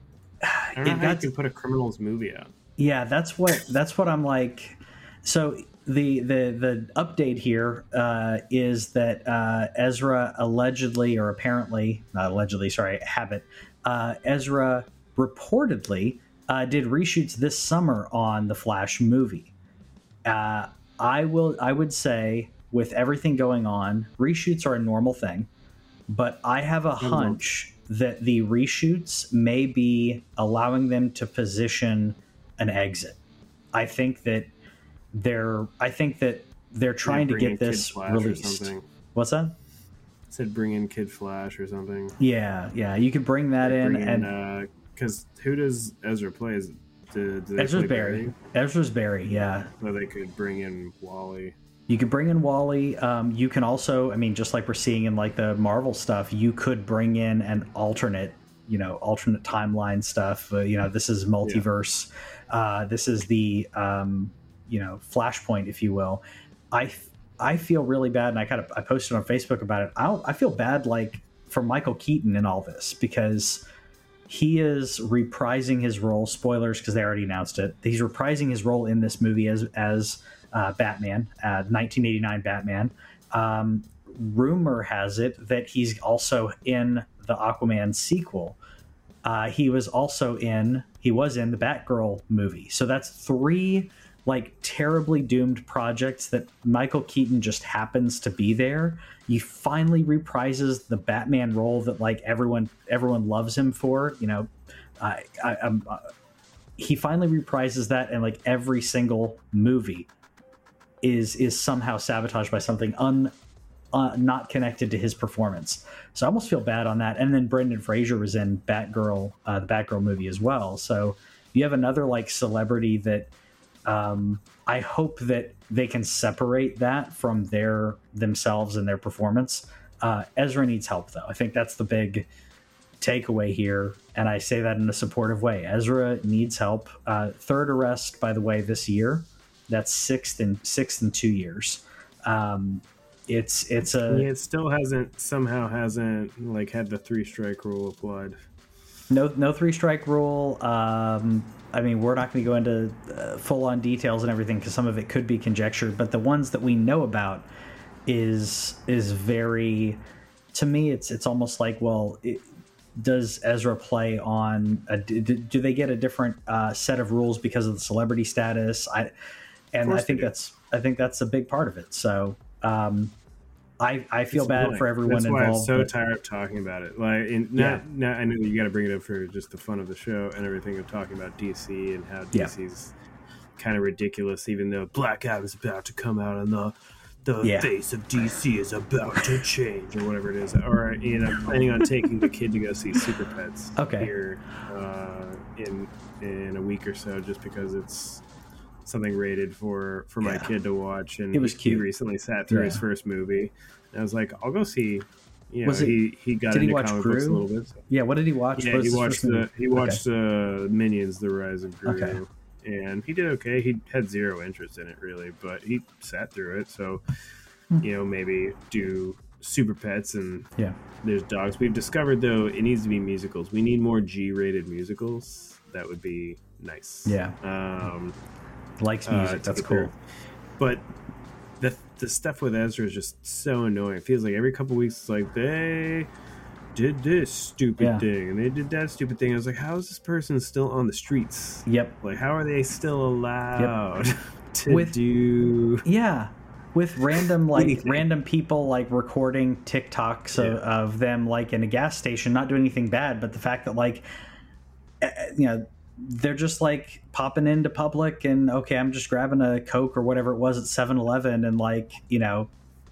I don't know it how got you can put a criminals movie out. Yeah, that's what that's what I'm like. So the the the update here uh, is that uh, Ezra allegedly or apparently not allegedly, sorry, Habit. Uh, Ezra reportedly uh, did reshoots this summer on the Flash movie. Uh, I will. I would say with everything going on, reshoots are a normal thing, but I have a mm-hmm. hunch that the reshoots may be allowing them to position an exit. I think that they're. I think that they're trying yeah, to get this released. What's that? It said bring in Kid Flash or something. Yeah, yeah, you could bring that like in, bring in, and because uh, who does Ezra play? Is do, do they Ezra's play Barry. Barry? Ezra's Barry. Yeah. So they could bring in Wally. You could bring in Wally. Um, you can also, I mean, just like we're seeing in like the Marvel stuff, you could bring in an alternate, you know, alternate timeline stuff. Uh, you know, this is multiverse. Yeah. Uh, this is the, um, you know, Flashpoint, if you will. I I feel really bad, and I kind of I posted on Facebook about it. I I feel bad like for Michael Keaton in all this because he is reprising his role. Spoilers because they already announced it. He's reprising his role in this movie as as. Uh, Batman, uh, nineteen eighty-nine Batman. Um, rumor has it that he's also in the Aquaman sequel. Uh, he was also in, he was in the Batgirl movie. So that's three like terribly doomed projects that Michael Keaton just happens to be there. He finally reprises the Batman role that like everyone everyone loves him for. You know, I, I, I'm, uh, he finally reprises that in like every single movie. is is somehow sabotaged by something un uh, not connected to his performance. So I almost feel bad on that. And then Brendan Fraser was in Batgirl, uh, the Batgirl movie as well. So you have another like celebrity that um, I hope that they can separate that from their themselves and their performance. Uh, Ezra needs help though. I think that's the big takeaway here. And I say that in a supportive way. Ezra needs help. Uh, third arrest, by the way, this year. That's sixth in sixth in two years. Um, it's it's a yeah, it still hasn't somehow hasn't like had the three strike rule applied. No no three strike rule. Um, I mean, we're not going to go into uh, full on details and everything because some of it could be conjecture. But the ones that we know about is is very. To me, it's it's almost like well. It, does Ezra play on a, do, do they get a different uh, set of rules because of the celebrity status? I and I think that's I think that's a big part of it. So um, I I feel it's bad annoying. for everyone that's involved. That's why I'm so but, tired of talking about it. Like, in, not, yeah. not, I know you got to bring it up for just the fun of the show and everything of talking about D C and how D C's yeah. kind of ridiculous, even though Black Adam's about to come out on the. The yeah. face of D C is about to change, or whatever it is. Or you know, I'm planning on taking the kid to go see Super Pets okay. here uh, in in a week or so, just because it's something rated for, for my yeah. kid to watch. And it was he, cute. he recently sat through yeah. his first movie, and I was like, I'll go see. You know, was it, he he got did into he watch comic Gru? books a little bit. So. Yeah, what did he watch? Yeah, he watched the he watched okay. uh, Minions: The Rise of Gru. Okay. And he did okay. He had zero interest in it, really, but he sat through it. So, you know, maybe do Super Pets and yeah, there's dogs. We've discovered, though, it needs to be musicals. We need more G-rated musicals. That would be nice. Yeah. Um, Likes music. Uh, That's cool. There. But the the stuff with Ezra is just so annoying. It feels like every couple weeks, it's like they did this stupid yeah. thing and they did that stupid thing. I was like, how is this person still on the streets? Yep. Like, how are they still allowed yep. to with, do yeah with random like anything. random people like recording TikToks yeah. of, of them like in a gas station not doing anything bad, but the fact that like you know they're just like popping into public and okay, I'm just grabbing a Coke or whatever it was at seven eleven and like you know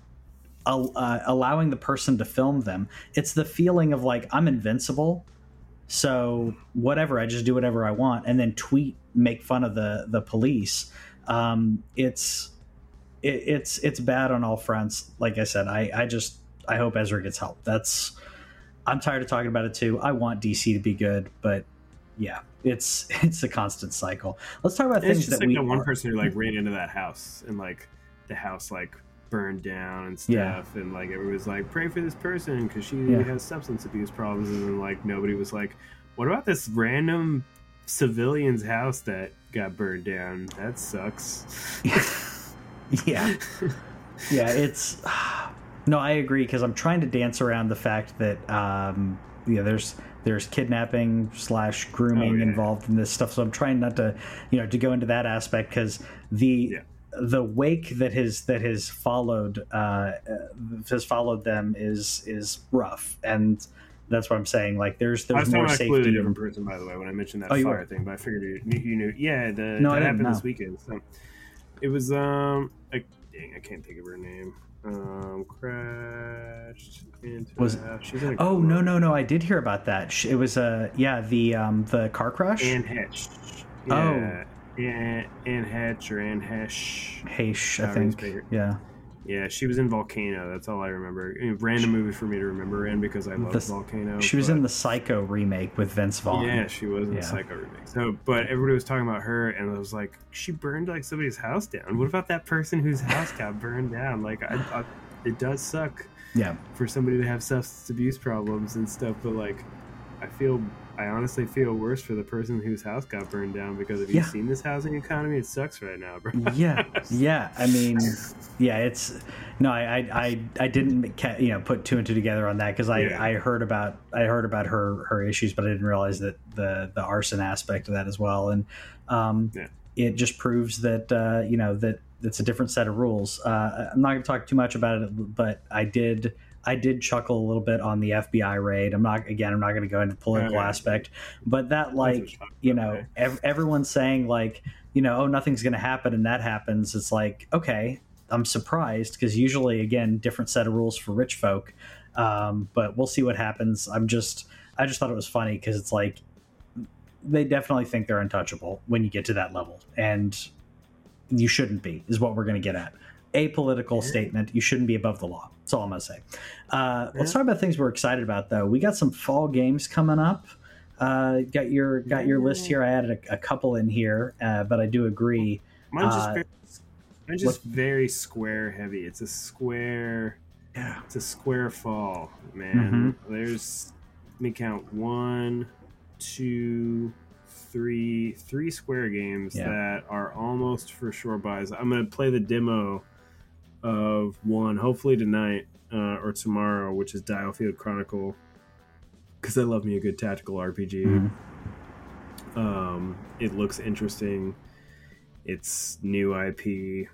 Uh, allowing the person to film them. It's the feeling of like I'm invincible, so whatever, I just do whatever I want and then tweet make fun of the the police. Um, it's it, it's it's bad on all fronts. Like I said, I I just I hope Ezra gets help. That's I'm tired of talking about it too. I want D C to be good, but yeah, it's it's a constant cycle. Let's talk about And it's things just that like we that one are- person who like ran into that house and like the house like burned down and stuff, Yeah. and like everybody's like, pray for this person because she Yeah. has substance abuse problems, and then like nobody was like, what about this random civilian's house that got burned down? That sucks. yeah, yeah. It's no, I agree because I'm trying to dance around the fact that um, yeah, there's there's kidnapping slash grooming Oh, yeah. involved in this stuff. So I'm trying not to you know to go into that aspect because the Yeah. the wake that has that has followed uh, has followed them is is rough, and that's what I'm saying. Like there's I there's was talking more about a safety. completely in- different person, by the way, when I mentioned that Oh, you fire were? thing. But I figured you, you knew. Yeah, the, No, I that didn't happened know. this weekend. So it was um, like, dang, I can't think of her name. Um, crashed into Was- a house. She's in a Oh coma. no no no! I did hear about that. Sh- It was a uh, yeah the um the car crash. Anne Hetch. Oh. Yeah. Anne, Anne Hetch or Anne Hesh. Heish, I However you think. speak it. Yeah. Yeah, she was in Volcano. That's all I remember. A random movie for me to remember in because I love The- Volcano. She was but- in the Psycho remake with Vince Vaughn. Yeah, she was in Yeah. the Psycho remake. So, but everybody was talking about her, and I was like, she burned like somebody's house down. What about that person whose house got burned down? Like, I, I, it does suck Yeah. for somebody to have substance abuse problems and stuff, but like, I feel, I honestly feel worse for the person whose house got burned down because have you Yeah. seen this housing economy? It sucks right now, bro. Yeah. Yeah. I mean, yeah. It's no. I I I, I didn't ca- you know put two and two together on that because I, Yeah. I heard about I heard about her her issues, but I didn't realize that the the arson aspect of that as well. And um, Yeah. it just proves that uh, you know that it's a different set of rules. Uh, I'm not going to talk too much about it, but I did. I did chuckle a little bit on the F B I raid. I'm not again. I'm not going to go into the political Okay. aspect, but that like what you I'm know talking ev- everyone's saying like you know oh nothing's going to happen and that happens. It's like okay, I'm surprised because usually again different set of rules for rich folk, um, but we'll see what happens. I'm just I just thought it was funny because it's like they definitely think they're untouchable when you get to that level, and you shouldn't be. Is what we're going to get at. A political statement. You shouldn't be above the law. That's all I'm going to say. Uh, let's Yeah. talk about things we're excited about, though. We got some fall games coming up. Uh, got your got your list here. I added a, a couple in here, uh, but I do agree. Mine's just Uh, very, mine's just very square heavy. It's a square. Yeah. It's a square fall, man. Mm-hmm. There's let me count one, two, three, three square games Yeah. that are almost for sure buys. I'm gonna play the demo of one, hopefully tonight uh, or tomorrow, which is Dialfield Chronicle, because I love me a good tactical R P G. Mhm. Um, it looks interesting. It's new I P,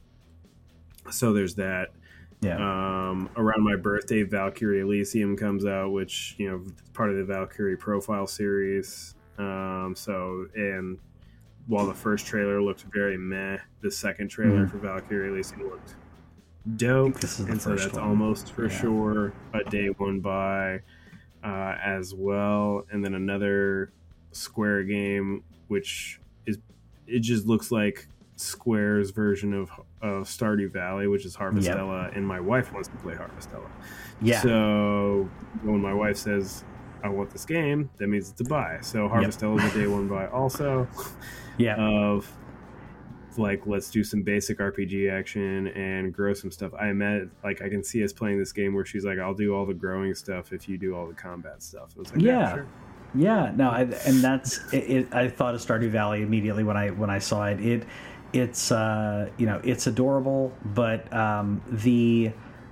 so there's that. Yeah. Um, around my birthday, Valkyrie Elysium comes out, which you know is part of the Valkyrie Profile series. Um, so, and while the first trailer looked very meh, the second trailer Mhm. for Valkyrie Elysium looked dope, This is the and so first that's one. almost for Yeah. sure a day one buy uh, as well. And then another Square game, which is it just looks like Square's version of of Stardew Valley, which is Harvestella, and my wife wants to play Harvestella. Yeah. So when my wife says I want this game, that means it's a buy. So Harvestella is a day one buy also. yeah. Of like let's do some basic R P G action and grow some stuff. I met like I can see us playing this game where she's like, I'll do all the growing stuff if you do all the combat stuff. I was like, yeah, Yeah. sure. Yeah, no, I, and that's it, it. I thought of Stardew Valley immediately when I when I saw it. It it's uh, you know it's adorable, but um, the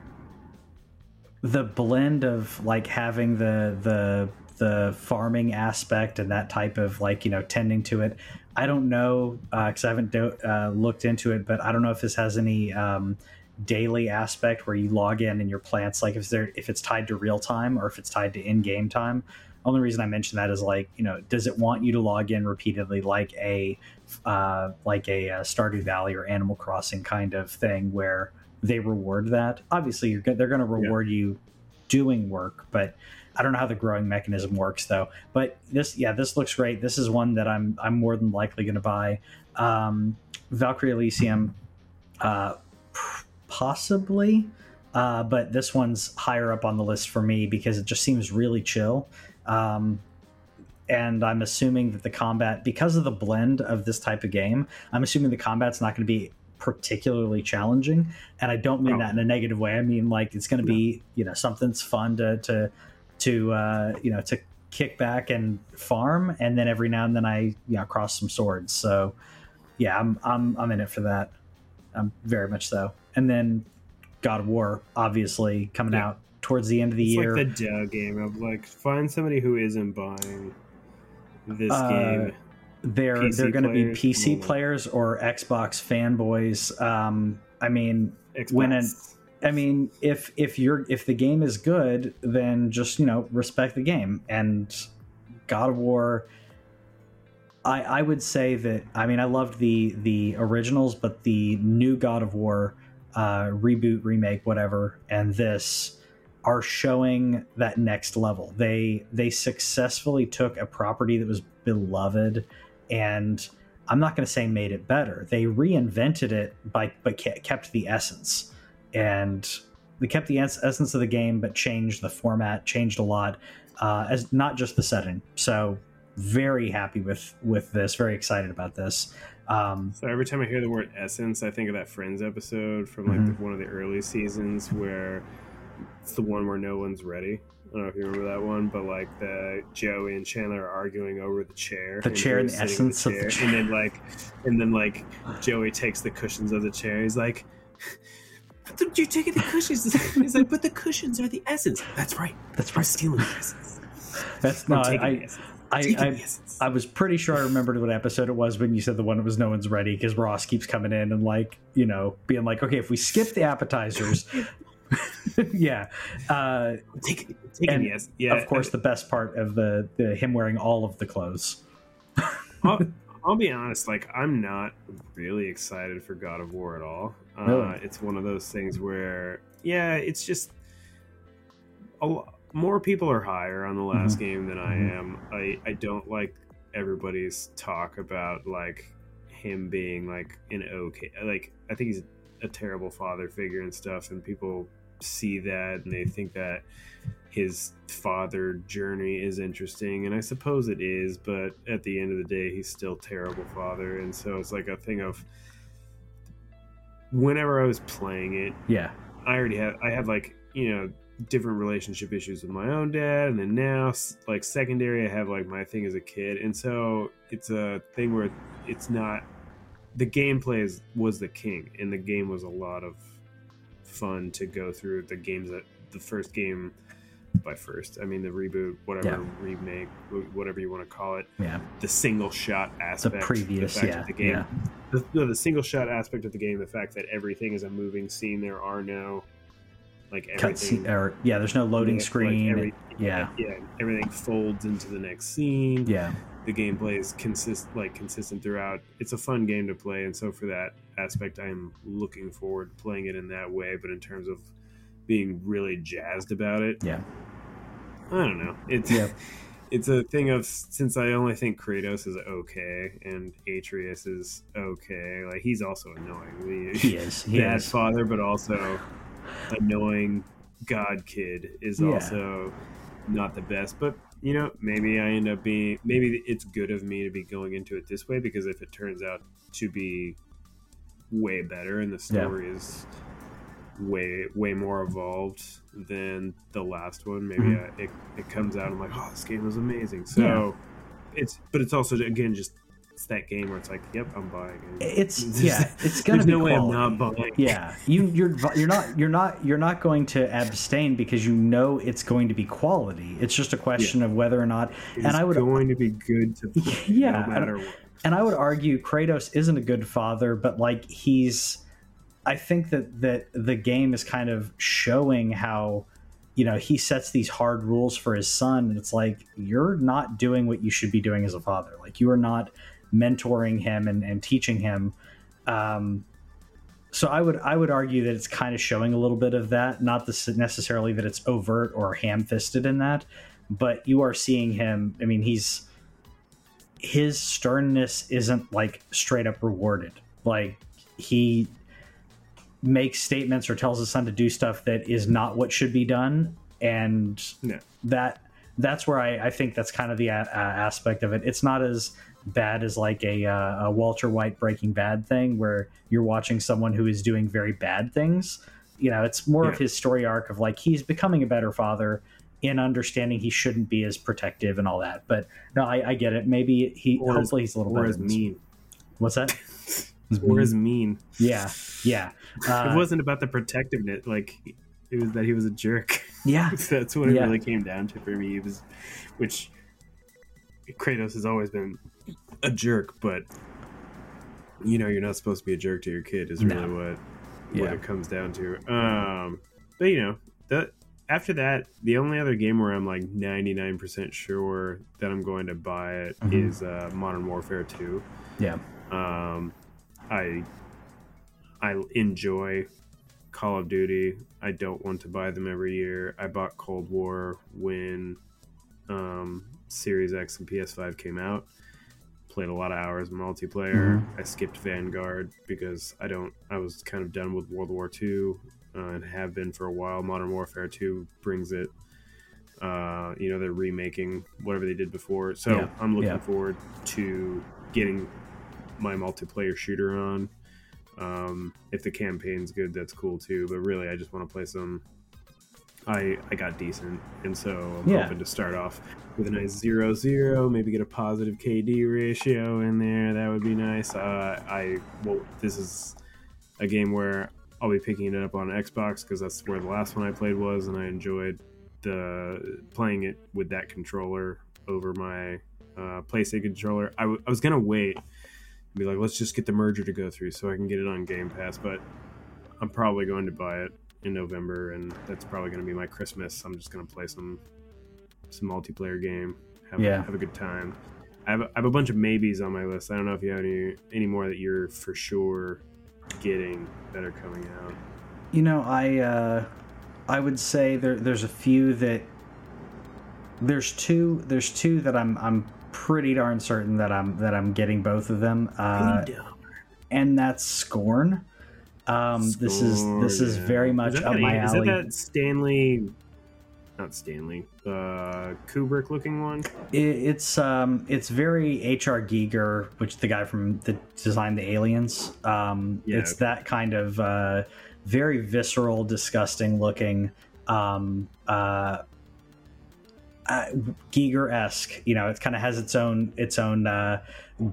the blend of like having the the the farming aspect and that type of like you know tending to it. I don't know because I haven't do, uh, looked into it, but I don't know if this has any um, daily aspect where you log in and your plants like if there if it's tied to real time or if it's tied to in-game time. Only reason I mention that is like you know does it want you to log in repeatedly like a uh, like a, uh Stardew Valley or Animal Crossing kind of thing where they reward that? Obviously you're good, they're going to reward yeah. you doing work, but I don't know how the growing mechanism works though. But this yeah this looks great. This is one that I'm I'm more than likely going to buy. um, Valkyrie Elysium uh, possibly, uh, but this one's higher up on the list for me because it just seems really chill. Um, and I'm assuming that the combat, because of the blend of this type of game, I'm assuming the combat's not going to be particularly challenging. And I don't mean oh. that in a negative way. I mean, like, it's going to no. be, you know, something's fun to to to uh, you know to kick back and farm, and then every now and then I you know cross some swords. So yeah, I'm I'm I'm in it for that. I'm very much so. And then God of War, obviously coming yeah. out towards the end of the it's year. Like the Dow game of like find somebody who isn't buying this uh, game. They're P C they're going to be P C players or Xbox fanboys. Um, I mean, Xbox. when an, I mean, if if you're if the game is good, then just you know respect the game. And God of War, I I would say that I mean I loved the the originals, but the new God of War uh, reboot, remake, whatever, and this are showing that next level. They they successfully took a property that was beloved, and I'm not going to say made it better. They reinvented it by but kept the essence, and they kept the essence of the game, but changed the format, changed a lot, uh, as not just the setting. So very happy with with this. Very excited about this. Um, so every time I hear the word essence, I think of that Friends episode from like mm-hmm. the, one of the early seasons where. It's the one where no one's ready. I don't know if you remember that one, but like the Joey and Chandler are arguing over the chair. The chair and the essence the of the chair. And then like, and then like Joey takes the cushions of the chair. He's like, "But you're taking the cushions." He's like, "But the cushions are the essence." That's right. That's right. Stealing the essence. That's not. I, I, I, I, I was pretty sure I remembered what episode it was when you said the one that was no one's ready, because Ross keeps coming in and like you know being like, okay, if we skip the appetizers. yeah, uh, take, take and yes. yeah. Of course, the best part of the, the him wearing all of the clothes. I'll, I'll be honest, like I'm not really excited for God of War at all. Uh, really? It's one of those things where, yeah, it's just a lot, more people are higher on the last mm-hmm. game than I mm-hmm. am. I I don't like everybody's talk about like him being like an okay, like I think he's a terrible father figure and stuff, and people see that and they think that his father journey is interesting, and I suppose it is, but at the end of the day he's still a terrible father. And so it's like a thing of whenever I was playing it, yeah I already have I have like you know different relationship issues with my own dad, and then now like secondary I have like my thing as a kid, and so it's a thing where it's not the gameplay is, was the king, and the game was a lot of fun to go through. The games that the first game by first I mean the reboot, whatever, yeah. remake, whatever you want to call it, yeah the single shot aspect, the previous the yeah of the game yeah. the, no, the single shot aspect of the game, the fact that everything is a moving scene, there are no like everything Cut, or yeah there's no loading yeah, screen like every, yeah yeah everything folds into the next scene. yeah The gameplay is consist like consistent throughout. It's a fun game to play, and so for that aspect, I'm looking forward to playing it in that way. But in terms of being really jazzed about it, yeah, I don't know. It's yeah. it's a thing of since I only think Kratos is okay and Atreus is okay. Like he's also annoying. He is. He bad is. father, but also annoying god kid is yeah. also not the best, but. You know, maybe I end up being, maybe it's good of me to be going into it this way, because if it turns out to be way better and the story yeah. is way, way more evolved than the last one, maybe mm-hmm. I, it, it comes out and I'm like, oh, this game was amazing. So yeah. it's, but it's also, again, just, it's that game where it's like, yep, I'm buying it. It's yeah, it's gonna There's be no quality. way I'm not buying. Yeah, you you're you're not you're not you're not going to abstain because you know it's going to be quality. It's just a question yeah. of whether or not. It's and I would going to be good to play, yeah, no matter what. And I would argue Kratos isn't a good father, but like he's, I think that that the game is kind of showing how. You know, he sets these hard rules for his son, and it's like you're not doing what you should be doing as a father. Like you are not mentoring him and, and teaching him. Um, so I would I would argue that it's kind of showing a little bit of that, not the, necessarily that it's overt or ham-fisted in that, but you are seeing him. I mean, he's his sternness isn't like straight up rewarded. Like he makes statements or tells his son to do stuff that is not what should be done, and no. that that's where I, I think that's kind of the uh, aspect of it. It's not as bad as like a, uh, a Walter White Breaking Bad thing where you're watching someone who is doing very bad things. You know, it's more yeah. of his story arc of like he's becoming a better father in understanding he shouldn't be as protective and all that. But no, I, I get it. Maybe he or hopefully he's a little or better. As mean. What's that? Or as mean. Yeah, yeah. Uh, it wasn't about the protectiveness. Like it was that he was a jerk. Yeah, that's what it yeah. really came down to for me. It was, which Kratos has always been a jerk, but you know you're not supposed to be a jerk to your kid. Is really no. what yeah. what it comes down to. Um, but you know that. After that, the only other game where I'm like ninety-nine percent sure that I'm going to buy it mm-hmm. is uh, Modern Warfare two. Yeah. Um, I I enjoy Call of Duty. I don't want to buy them every year. I bought Cold War when um, Series X and P S five came out. Played a lot of hours multiplayer. Mm-hmm. I skipped Vanguard because I don't. I was kind of done with World War Two. Uh, and have been for a while. Modern Warfare two brings it. Uh, you know, they're remaking whatever they did before. So yeah. I'm looking yeah. forward to getting my multiplayer shooter on. Um, if the campaign's good, that's cool too. But really, I just want to play some. I I got decent, and so I'm yeah. hoping to start off with a nice zero zero. Maybe get a positive K D ratio in there. That would be nice. Uh, I well, this is a game where I'll be picking it up on Xbox because that's where the last one I played was, and I enjoyed the playing it with that controller over my uh, PlayStation controller. I, w- I was gonna wait and be like, let's just get the merger to go through so I can get it on Game Pass, but I'm probably going to buy it in November, and that's probably going to be my Christmas. I'm just going to play some some multiplayer game, have, yeah. have a good time. I have, a, I have a bunch of maybes on my list. I don't know if you have any any more that you're for sure getting that are coming out. You know, I uh, I would say there there's a few that there's two there's two that I'm I'm pretty darn certain that I'm that I'm getting both of them. Uh, and that's Scorn. Um, Scorn, this is this is very much is up my alley. Is that that Stanley? Not Stanley. Uh, Kubrick looking one. It, it's um, it's very H R. Giger, which is the guy from the designed the Aliens. Um, yeah, it's okay. that kind of uh, very visceral, disgusting looking. Um, uh, uh, Giger-esque, you know, it kind of has its own its own uh,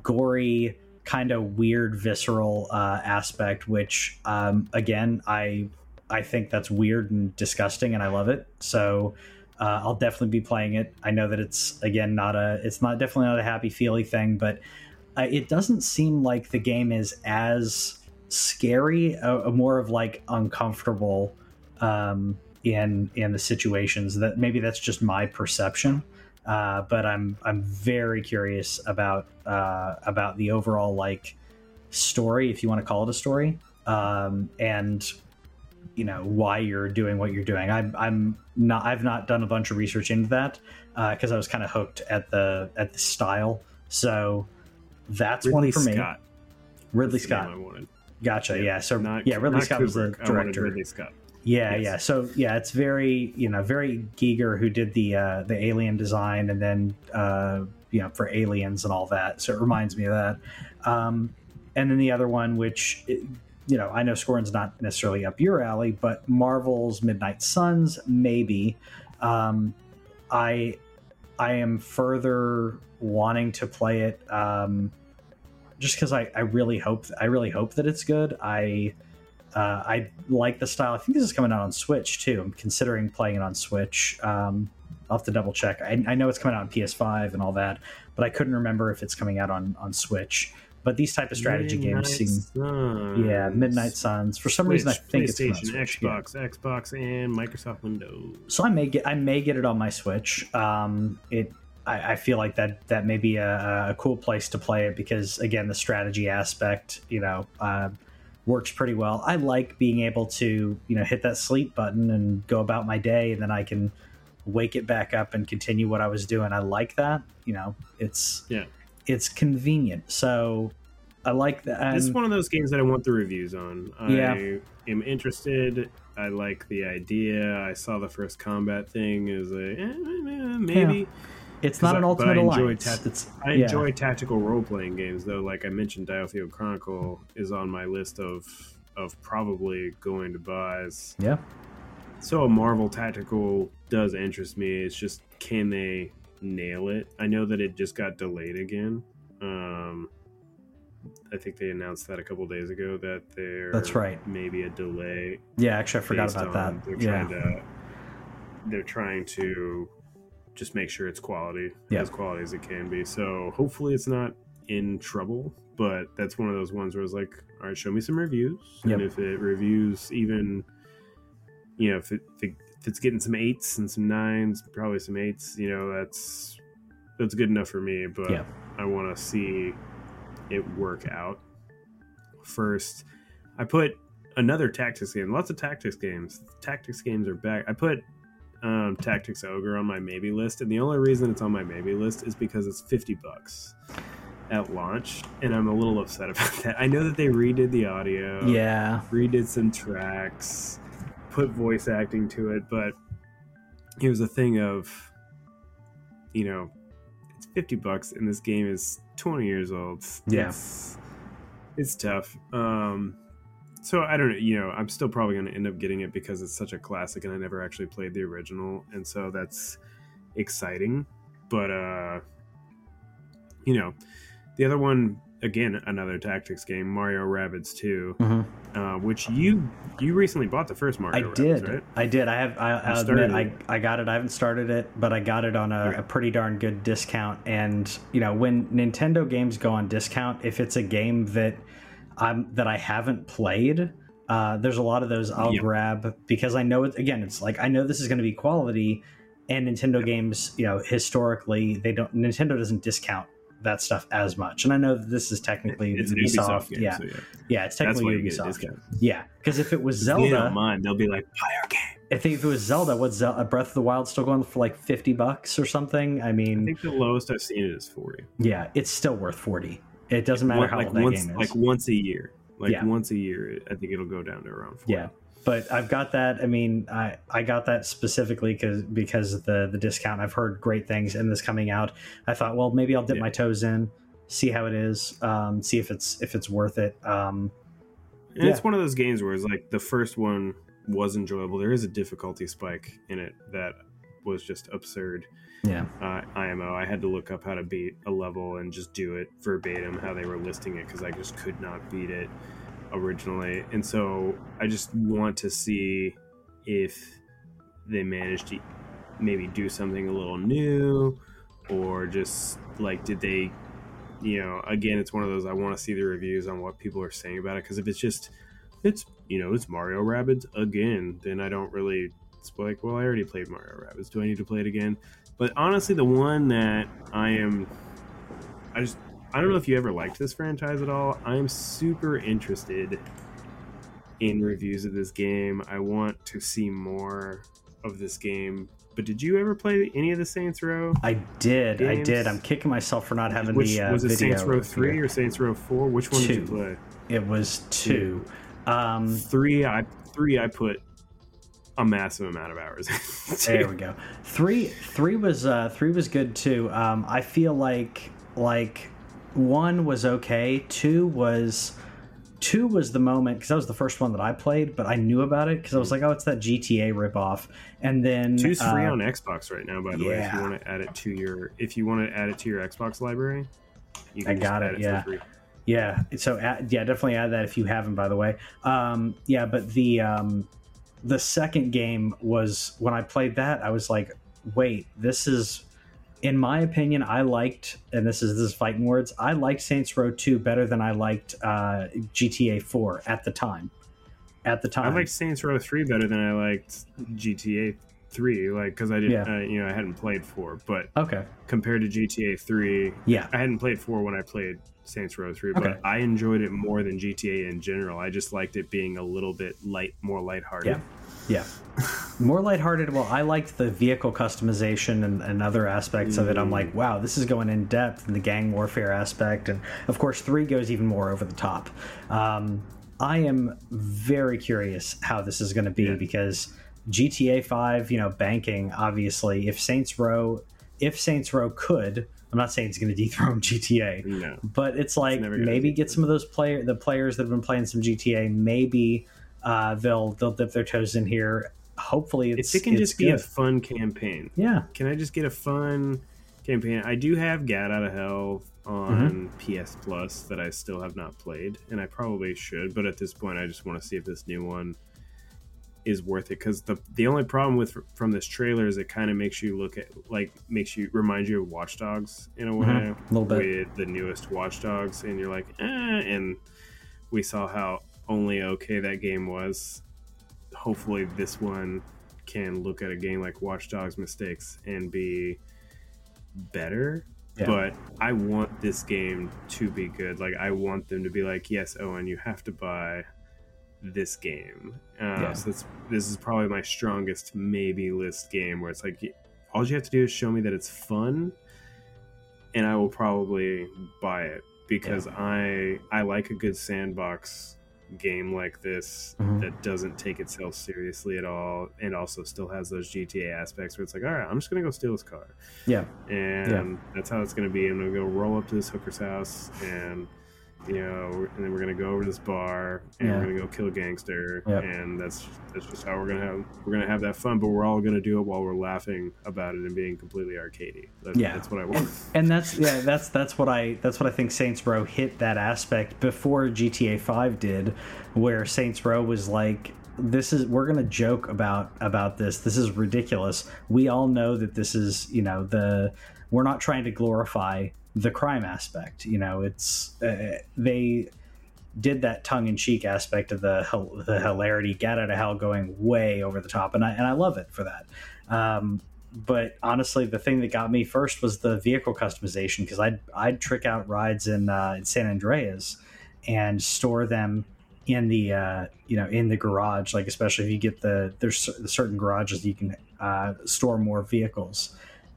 gory, kind of weird, visceral uh, aspect. Which, um, again, I I think that's weird and disgusting, and I love it. So uh, I'll definitely be playing it. I know that it's again not a it's not definitely not a happy feely thing, but uh, it doesn't seem like the game is as scary, uh, more of like uncomfortable. Um, in in the situations that maybe that's just my perception, uh, but I'm I'm very curious about uh, about the overall like story, if you want to call it a story, um, and you know why you're doing what you're doing. I'm I'm not I've not done a bunch of research into that because uh, I was kind of hooked at the at the style. So that's Ridley one for me. Scott. Ridley That's Scott. I wanted. Gotcha. Yeah. yeah. So not, yeah, Ridley Scott Kubrick. was the director. I wanted Ridley Scott. Yeah, yes. yeah. So yeah, it's very you know very Giger who did the uh, the alien design and then uh, you know for Aliens and all that. So it reminds me of that. Um, and then the other one, which you know I know Scorn's not necessarily up your alley, but Marvel's Midnight Suns maybe. Um, I I am further wanting to play it um, just because I, I really hope I really hope that it's good. I. Uh, I like the style. I think this is coming out on Switch too. I'm considering playing it on Switch. Um, I'll have to double check. I, I know it's coming out on P S five and all that, but I couldn't remember if it's coming out on, on Switch. But these type of strategy Midnight games seem, Suns. yeah, Midnight Suns. For some Switch, reason, I think it's coming on PlayStation, Switch. Xbox, Yeah. Xbox, and Microsoft Windows. So I may get I may get it on my Switch. Um, it I, I feel like that that may be a, a cool place to play it because again, the strategy aspect, you know. Uh, works pretty well. I like being able to, you know, hit that sleep button and go about my day, and then I can wake it back up and continue what I was doing. I like that. You know, it's yeah, it's convenient. So I like that. This is one of those games that I want the reviews on. Yeah. I am interested. I like the idea. I saw the first combat thing. Is like, eh, maybe. Yeah. It's not an I, Ultimate I enjoy Alliance. ta- it's, I yeah. enjoy tactical role-playing games, though. Like I mentioned, Diofield Chronicle is on my list of of probably going to buys. Yeah. So a Marvel tactical does interest me. It's just, can they nail it? I know that it just got delayed again. Um, I think they announced that a couple days ago that there That's right. maybe a delay. Yeah, actually, I forgot based about on- that. They're Yeah. trying to they're trying to just make sure it's quality, Yeah. as quality as it can be. So hopefully it's not in trouble. But that's one of those ones where it's like, all right, show me some reviews, Yep. and if it reviews even, you know, if, it, if, it, if it's getting some eights and some nines, probably some eights, you know, that's that's good enough for me. But Yeah. I want to see it work out first. I put another tactics game. Lots of tactics games. Tactics games are back. I put um, Tactics Ogre on my maybe list, and the only reason it's on my maybe list is because it's fifty bucks at launch, and I'm a little upset about that. I know that they redid the audio, Yeah. redid some tracks, put voice acting to it, but it was a thing of, you know, it's fifty bucks, and this game is twenty years old. Yeah. It's, it's tough. Um, so I don't know, you know, I'm still probably going to end up getting it because it's such a classic, and I never actually played the original, and so that's exciting. But, uh, you know, the other one, again, another tactics game, Mario Rabbids two, Mm-hmm. uh, which you you recently bought the first Mario I Rabbids, did. right? I did. I have. I, I'll started admit, I, I got it. I haven't started it, but I got it on a, Okay. a pretty darn good discount. And you know, when Nintendo games go on discount, if it's a game that I'm that I haven't played, uh, there's a lot of those I'll Yep. grab because I know it. Again, it's like I know this is going to be quality, and Nintendo games, you know, historically they don't. Nintendo doesn't discount that stuff as much. And I know that this is technically It's an Ubisoft. Ubisoft game, yeah. so yeah. yeah, it's That's why technically you get a Ubisoft. discount. Yeah, because if it was They Zelda, don't mind. They'll be like, buy our game. I think if it was Zelda, what's Zelda, Breath of the Wild still going for like fifty bucks or something? I mean, I think the lowest I've seen it is forty. yeah, it's still worth forty. It doesn't matter One- how like old that once, game is. like once a year. Like Yeah. once a year, I think it'll go down to around forty. Yeah, but I've got that. I mean, I, I got that specifically because because of the the discount. I've heard great things in this coming out. I thought, well, maybe I'll dip Yeah. my toes in, see how it is, um, see if it's if it's worth it. Um, And Yeah. it's one of those games where it's like the first one was enjoyable. There is a difficulty spike in it that was just absurd. yeah, Uh, I M O. I had to look up how to beat a level and just do it verbatim how they were listing it because I just could not beat it originally. And so I just want to see if they managed to maybe do something a little new, or just like, did they, you know, again, it's one of those, I want to see the reviews on what people are saying about it. Because if it's just, it's, you know, it's Mario Rabbids again, then I don't really, it's like, well, I already played Mario Rabbids. Do I need to play it again? But honestly, the one that I am, I just, I don't know if you ever liked this franchise at all. I'm super interested in reviews of this game. I want to see more of this game. But did you ever play any of the Saints Row? I did. I Games? did. I'm kicking myself for not having Which the uh, was it, video. Saints Row three here. or Saints Row four? Which one did you Two. play? It was two. Um, Three. I three. I put a massive amount of hours. into. There we go. Three, three was uh, three was good too. Um, I feel like like one was okay. Two was two was the moment because that was the first one that I played, but I knew about it because I was like, oh, it's that G T A ripoff. And then Two's free uh, on Xbox right now, by the way. If you yeah. want to add it to your, if you want to add it to your Xbox library, you can I just got add it, it yeah. for free. Yeah. So add, yeah, definitely add that if you haven't. By the way, um, yeah. But the um, the second game was when I played that, I was like, wait, this is, in my opinion, I liked, and this is this is fighting words. I liked Saints Row two better than I liked uh, G T A four at the time. At the time, I liked Saints Row three better than I liked G T A three, like because I didn't, Yeah. uh, you know, I hadn't played four, but okay. compared to G T A three, Yeah. I hadn't played four when I played Saints Row three, but Okay. I enjoyed it more than G T A in general. I just liked it being a little bit light, more lighthearted. Yeah. Yeah. More lighthearted. Well, I liked the vehicle customization and, and other aspects mm. of it. I'm like, wow, this is going in depth, and the gang warfare aspect, and of course, three goes even more over the top. Um, I am very curious how this is going to be yeah. because G T A five, you know, banking. Obviously, if Saints Row, if Saints Row could, I'm not saying it's going to dethrone G T A, no. but it's like it's maybe get some of those player the players that have been playing some G T A. Maybe uh, they'll they'll dip their toes in here. Hopefully it's, if it can it's just be good. a fun campaign. Yeah. Can I just get a fun campaign? I do have Gat Out of Hell on mm-hmm. P S Plus that I still have not played, and I probably should, but at this point I just want to see if this new one is worth it, because the the only problem with from this trailer is it kind of makes you look at like makes you remind you of Watch Dogs in a way, mm-hmm. a little bit, with the newest Watch Dogs, and you're like, eh, and we saw how only okay that game was. Hopefully this one can look at a game like Watch Dogs mistakes and be better. Yeah. But I want this game to be good. Like, I want them to be like, yes, Owen, you have to buy this game. Uh, yeah. So it's, this is probably my strongest maybe list game, where it's like, all you have to do is show me that it's fun, and I will probably buy it, because yeah. I I like a good sandbox game like this mm-hmm. that doesn't take itself seriously at all, and also still has those G T A aspects where it's like, all right, I'm just gonna go steal this car, yeah and yeah. that's how it's gonna be. I'm gonna go roll up to this hooker's house, and you know, and then we're gonna go over to this bar, and yeah. we're gonna go kill a gangster, yep. and that's that's just how we're gonna have we're gonna have that fun. But we're all gonna do it while we're laughing about it and being completely arcadey. That's, yeah, that's what I want. And, and that's yeah, that's that's what I that's what I think Saints Row hit that aspect before G T A five did, where Saints Row was like, this is we're gonna joke about about this. This is ridiculous. We all know that this is, you know, the we're not trying to glorify the crime aspect. You know, it's uh, they did that tongue-in-cheek aspect of the the hilarity, Gat Out of Hell, going way over the top, and I and I love it for that. Um, but honestly, the thing that got me first was the vehicle customization, because I'd I'd trick out rides in uh, in San Andreas and store them in the uh, you know in the garage. Like, especially if you get the there's certain garages you can uh, store more vehicles,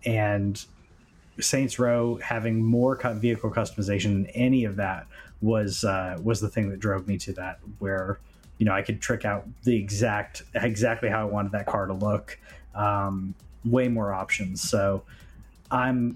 and Saints Row having more vehicle customization than any of that was uh, was the thing that drove me to that, where, you know, I could trick out the exact exactly how I wanted that car to look. Um, way more options. So I'm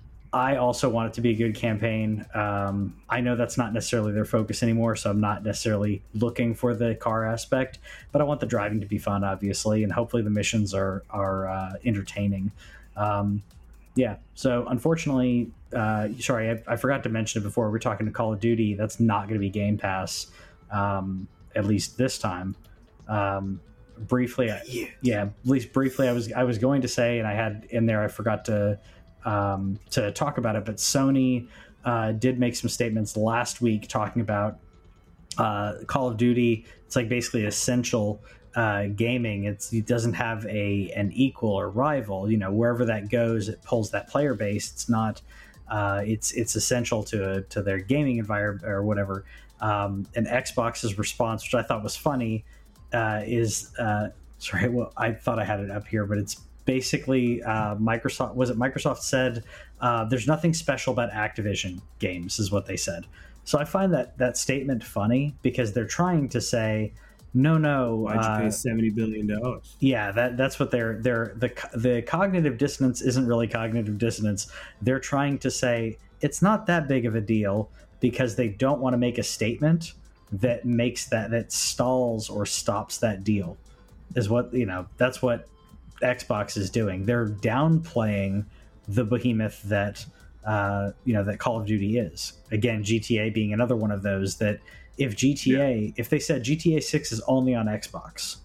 I also want it to be a good campaign. Um, I know that's not necessarily their focus anymore, so I'm not necessarily looking for the car aspect, but I want the driving to be fun, obviously, and hopefully the missions are are uh, entertaining. Um, Yeah. So unfortunately, uh, sorry, I, I forgot to mention it before. We're talking to Call of Duty. That's not going to be Game Pass, um, at least this time. Um, briefly, I, yeah. yeah, at least briefly, I was I was going to say, and I had in there, I forgot to um, to talk about it. But Sony uh, did make some statements last week talking about uh, Call of Duty. It's like basically essential. Uh, gaming, it's it doesn't have a an equal or rival. You know, wherever that goes, it pulls that player base. It's not. Uh, it's it's essential to to their gaming environment or whatever. Um, and Xbox's response, which I thought was funny, uh, is uh, sorry. Well, I thought I had it up here, but it's basically uh, Microsoft. Was it Microsoft said uh, there's nothing special about Activision games, is what they said. So I find that that statement funny, because they're trying to say, No, no. Why'd you uh, pay seventy billion dollars? Yeah, that that's what they're they're the the cognitive dissonance isn't really cognitive dissonance. They're trying to say it's not that big of a deal, because they don't want to make a statement that makes that that stalls or stops that deal. Is what, you know, that's what Xbox is doing. They're downplaying the behemoth that uh, you know that Call of Duty is. Again, G T A being another one of those that. If G T A, yeah. if they said G T A six is only on Xbox,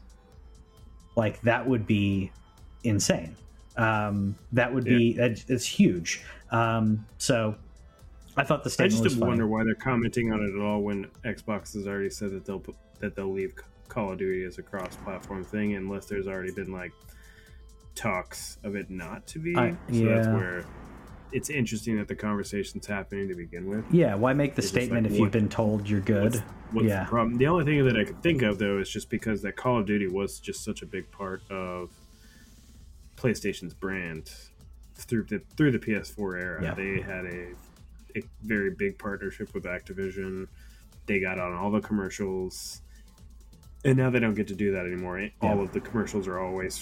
like, that would be insane. Um, that would yeah. be, that, it's huge. Um, so I thought the statement was I just funny. wonder why they're commenting on it at all when Xbox has already said that they'll that they'll leave Call of Duty as a cross-platform thing, unless there's already been like talks of it not to be. I, so yeah. that's where it's interesting that the conversation's happening to begin with. Yeah, why make the It's just statement like, if what- you've been told you're good? What's, what's yeah. the problem? The only thing that I could think of, though, is just because that Call of Duty was just such a big part of PlayStation's brand through the through the P S four era. Yeah. They had a, a very big partnership with Activision. They got on all the commercials, and now they don't get to do that anymore. All Yeah. of the commercials are always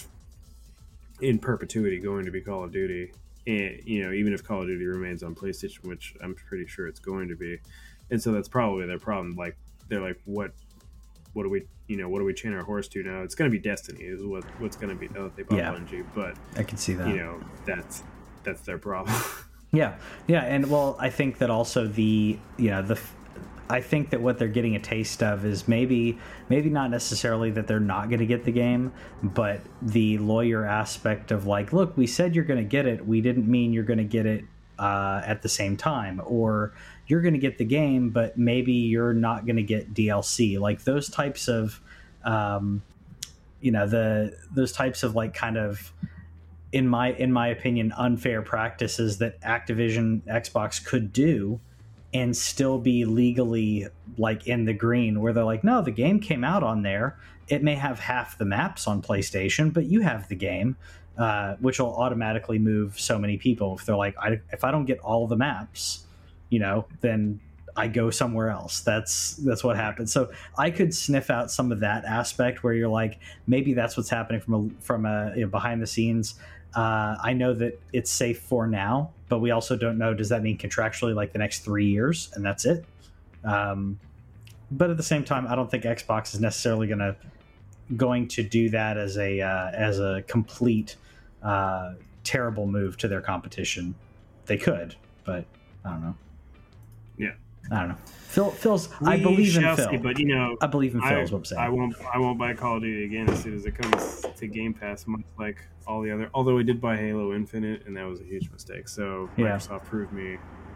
in perpetuity going to be Call of Duty. And, you know, even if Call of Duty remains on PlayStation, which I'm pretty sure it's going to be. And so that's probably their problem. Like, they're like, what, what do we, you know, what do we chain our horse to now? It's going to be Destiny is what, what's going to be, now that they bought Yeah. Bungie. But, I can see that. you know, that's, that's their problem. Yeah, yeah, and well, I think that also the you know the I think that what they're getting a taste of is maybe maybe not necessarily that they're not going to get the game, but the lawyer aspect of like, look, we said you're going to get it, we didn't mean you're going to get it uh, at the same time, or you're going to get the game, but maybe you're not going to get D L C, like those types of, um, you know, the those types of like kind of. in my in my opinion, unfair practices that Activision Xbox could do and still be legally like in the green, where they're like, no, the game came out on there. It may have half the maps on PlayStation, but you have the game, uh, which will automatically move so many people. If they're like, I, if I don't get all the maps, you know, then I go somewhere else. That's that's what happens. So I could sniff out some of that aspect where you're like, maybe that's what's happening from a from a you know, behind the scenes. Uh, I know that it's safe for now, but we also don't know, does that mean contractually like the next three years and that's it? Um, but at the same time, I don't think Xbox is necessarily going to going to do that as a uh, as a complete uh, terrible move to their competition. They could, but I don't know. Yeah. I don't know. Phil, Phil's. I We believe in shall Phil. see, but, you know, I believe in Phil. I, Is what I'm saying. I won't. I won't buy Call of Duty again as soon as it comes to Game Pass. Much like all the other. Although I did buy Halo Infinite, and that was a huge mistake. So Yeah. Microsoft proved me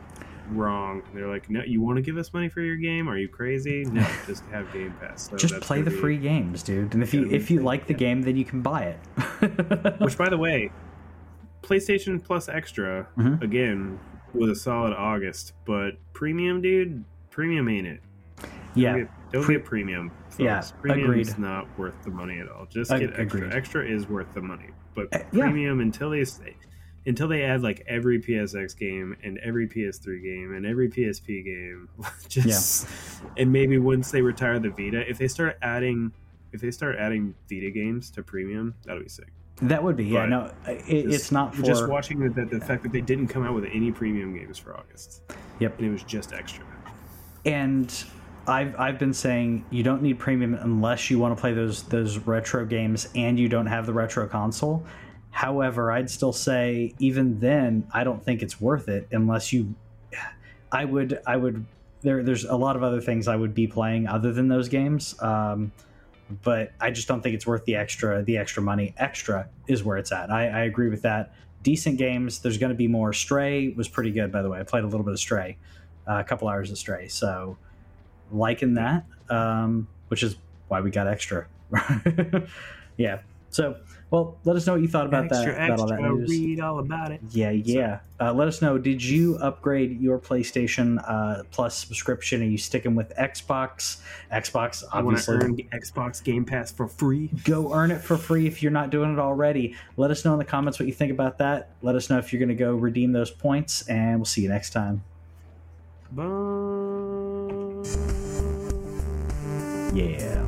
wrong. They're like, no, you want to give us money for your game? Are you crazy? No, just have Game Pass. So Just that's play gonna the be- free games, dude. And if you gonna be if you free, like the yeah. game, then you can buy it. Which, by the way, PlayStation Plus Extra Mhm. again was a solid August, but premium, dude, premium ain't it. Don't yeah, get, don't Pre- get premium. Folks. Yeah, Premium agreed. is not worth the money at all. Just Ag- get extra. agreed. Extra is worth the money, but Uh, yeah. premium until they say, until they add like every P S X game and every P S three game and every P S P game, just and maybe once they retire the Vita, if they start adding, if they start adding Vita games to premium, that'll be sick. that would be. Yeah, But no, it, Just- it's not for. just watching the, the, the fact that they didn't come out with any premium games for August. Yep. And it was just extra. And I've I've been saying you don't need premium unless you want to play those those retro games and you don't have the retro console. However, I'd still say even then I don't think it's worth it unless you. I would I would there there's a lot of other things I would be playing other than those games. Um, but I just don't think it's worth the extra the extra money. Extra is where it's at. I, I agree with that. Decent games. There's going to be more. Stray was pretty good, by the way. I played a little bit of Stray, uh, a couple hours of Stray. So liking that, um, which is why we got extra. Yeah. So, well, let us know what you thought about extra, that. About all that extra, news. read all about it. Yeah, yeah. Uh, let us know. Did you upgrade your PlayStation uh, Plus subscription? Are you sticking with Xbox? Xbox, I want to obviously. earn Xbox Game Pass for free. Go earn it for free if you're not doing it already. Let us know in the comments what you think about that. Let us know if you're going to go redeem those points, and we'll see you next time. Bye. Yeah.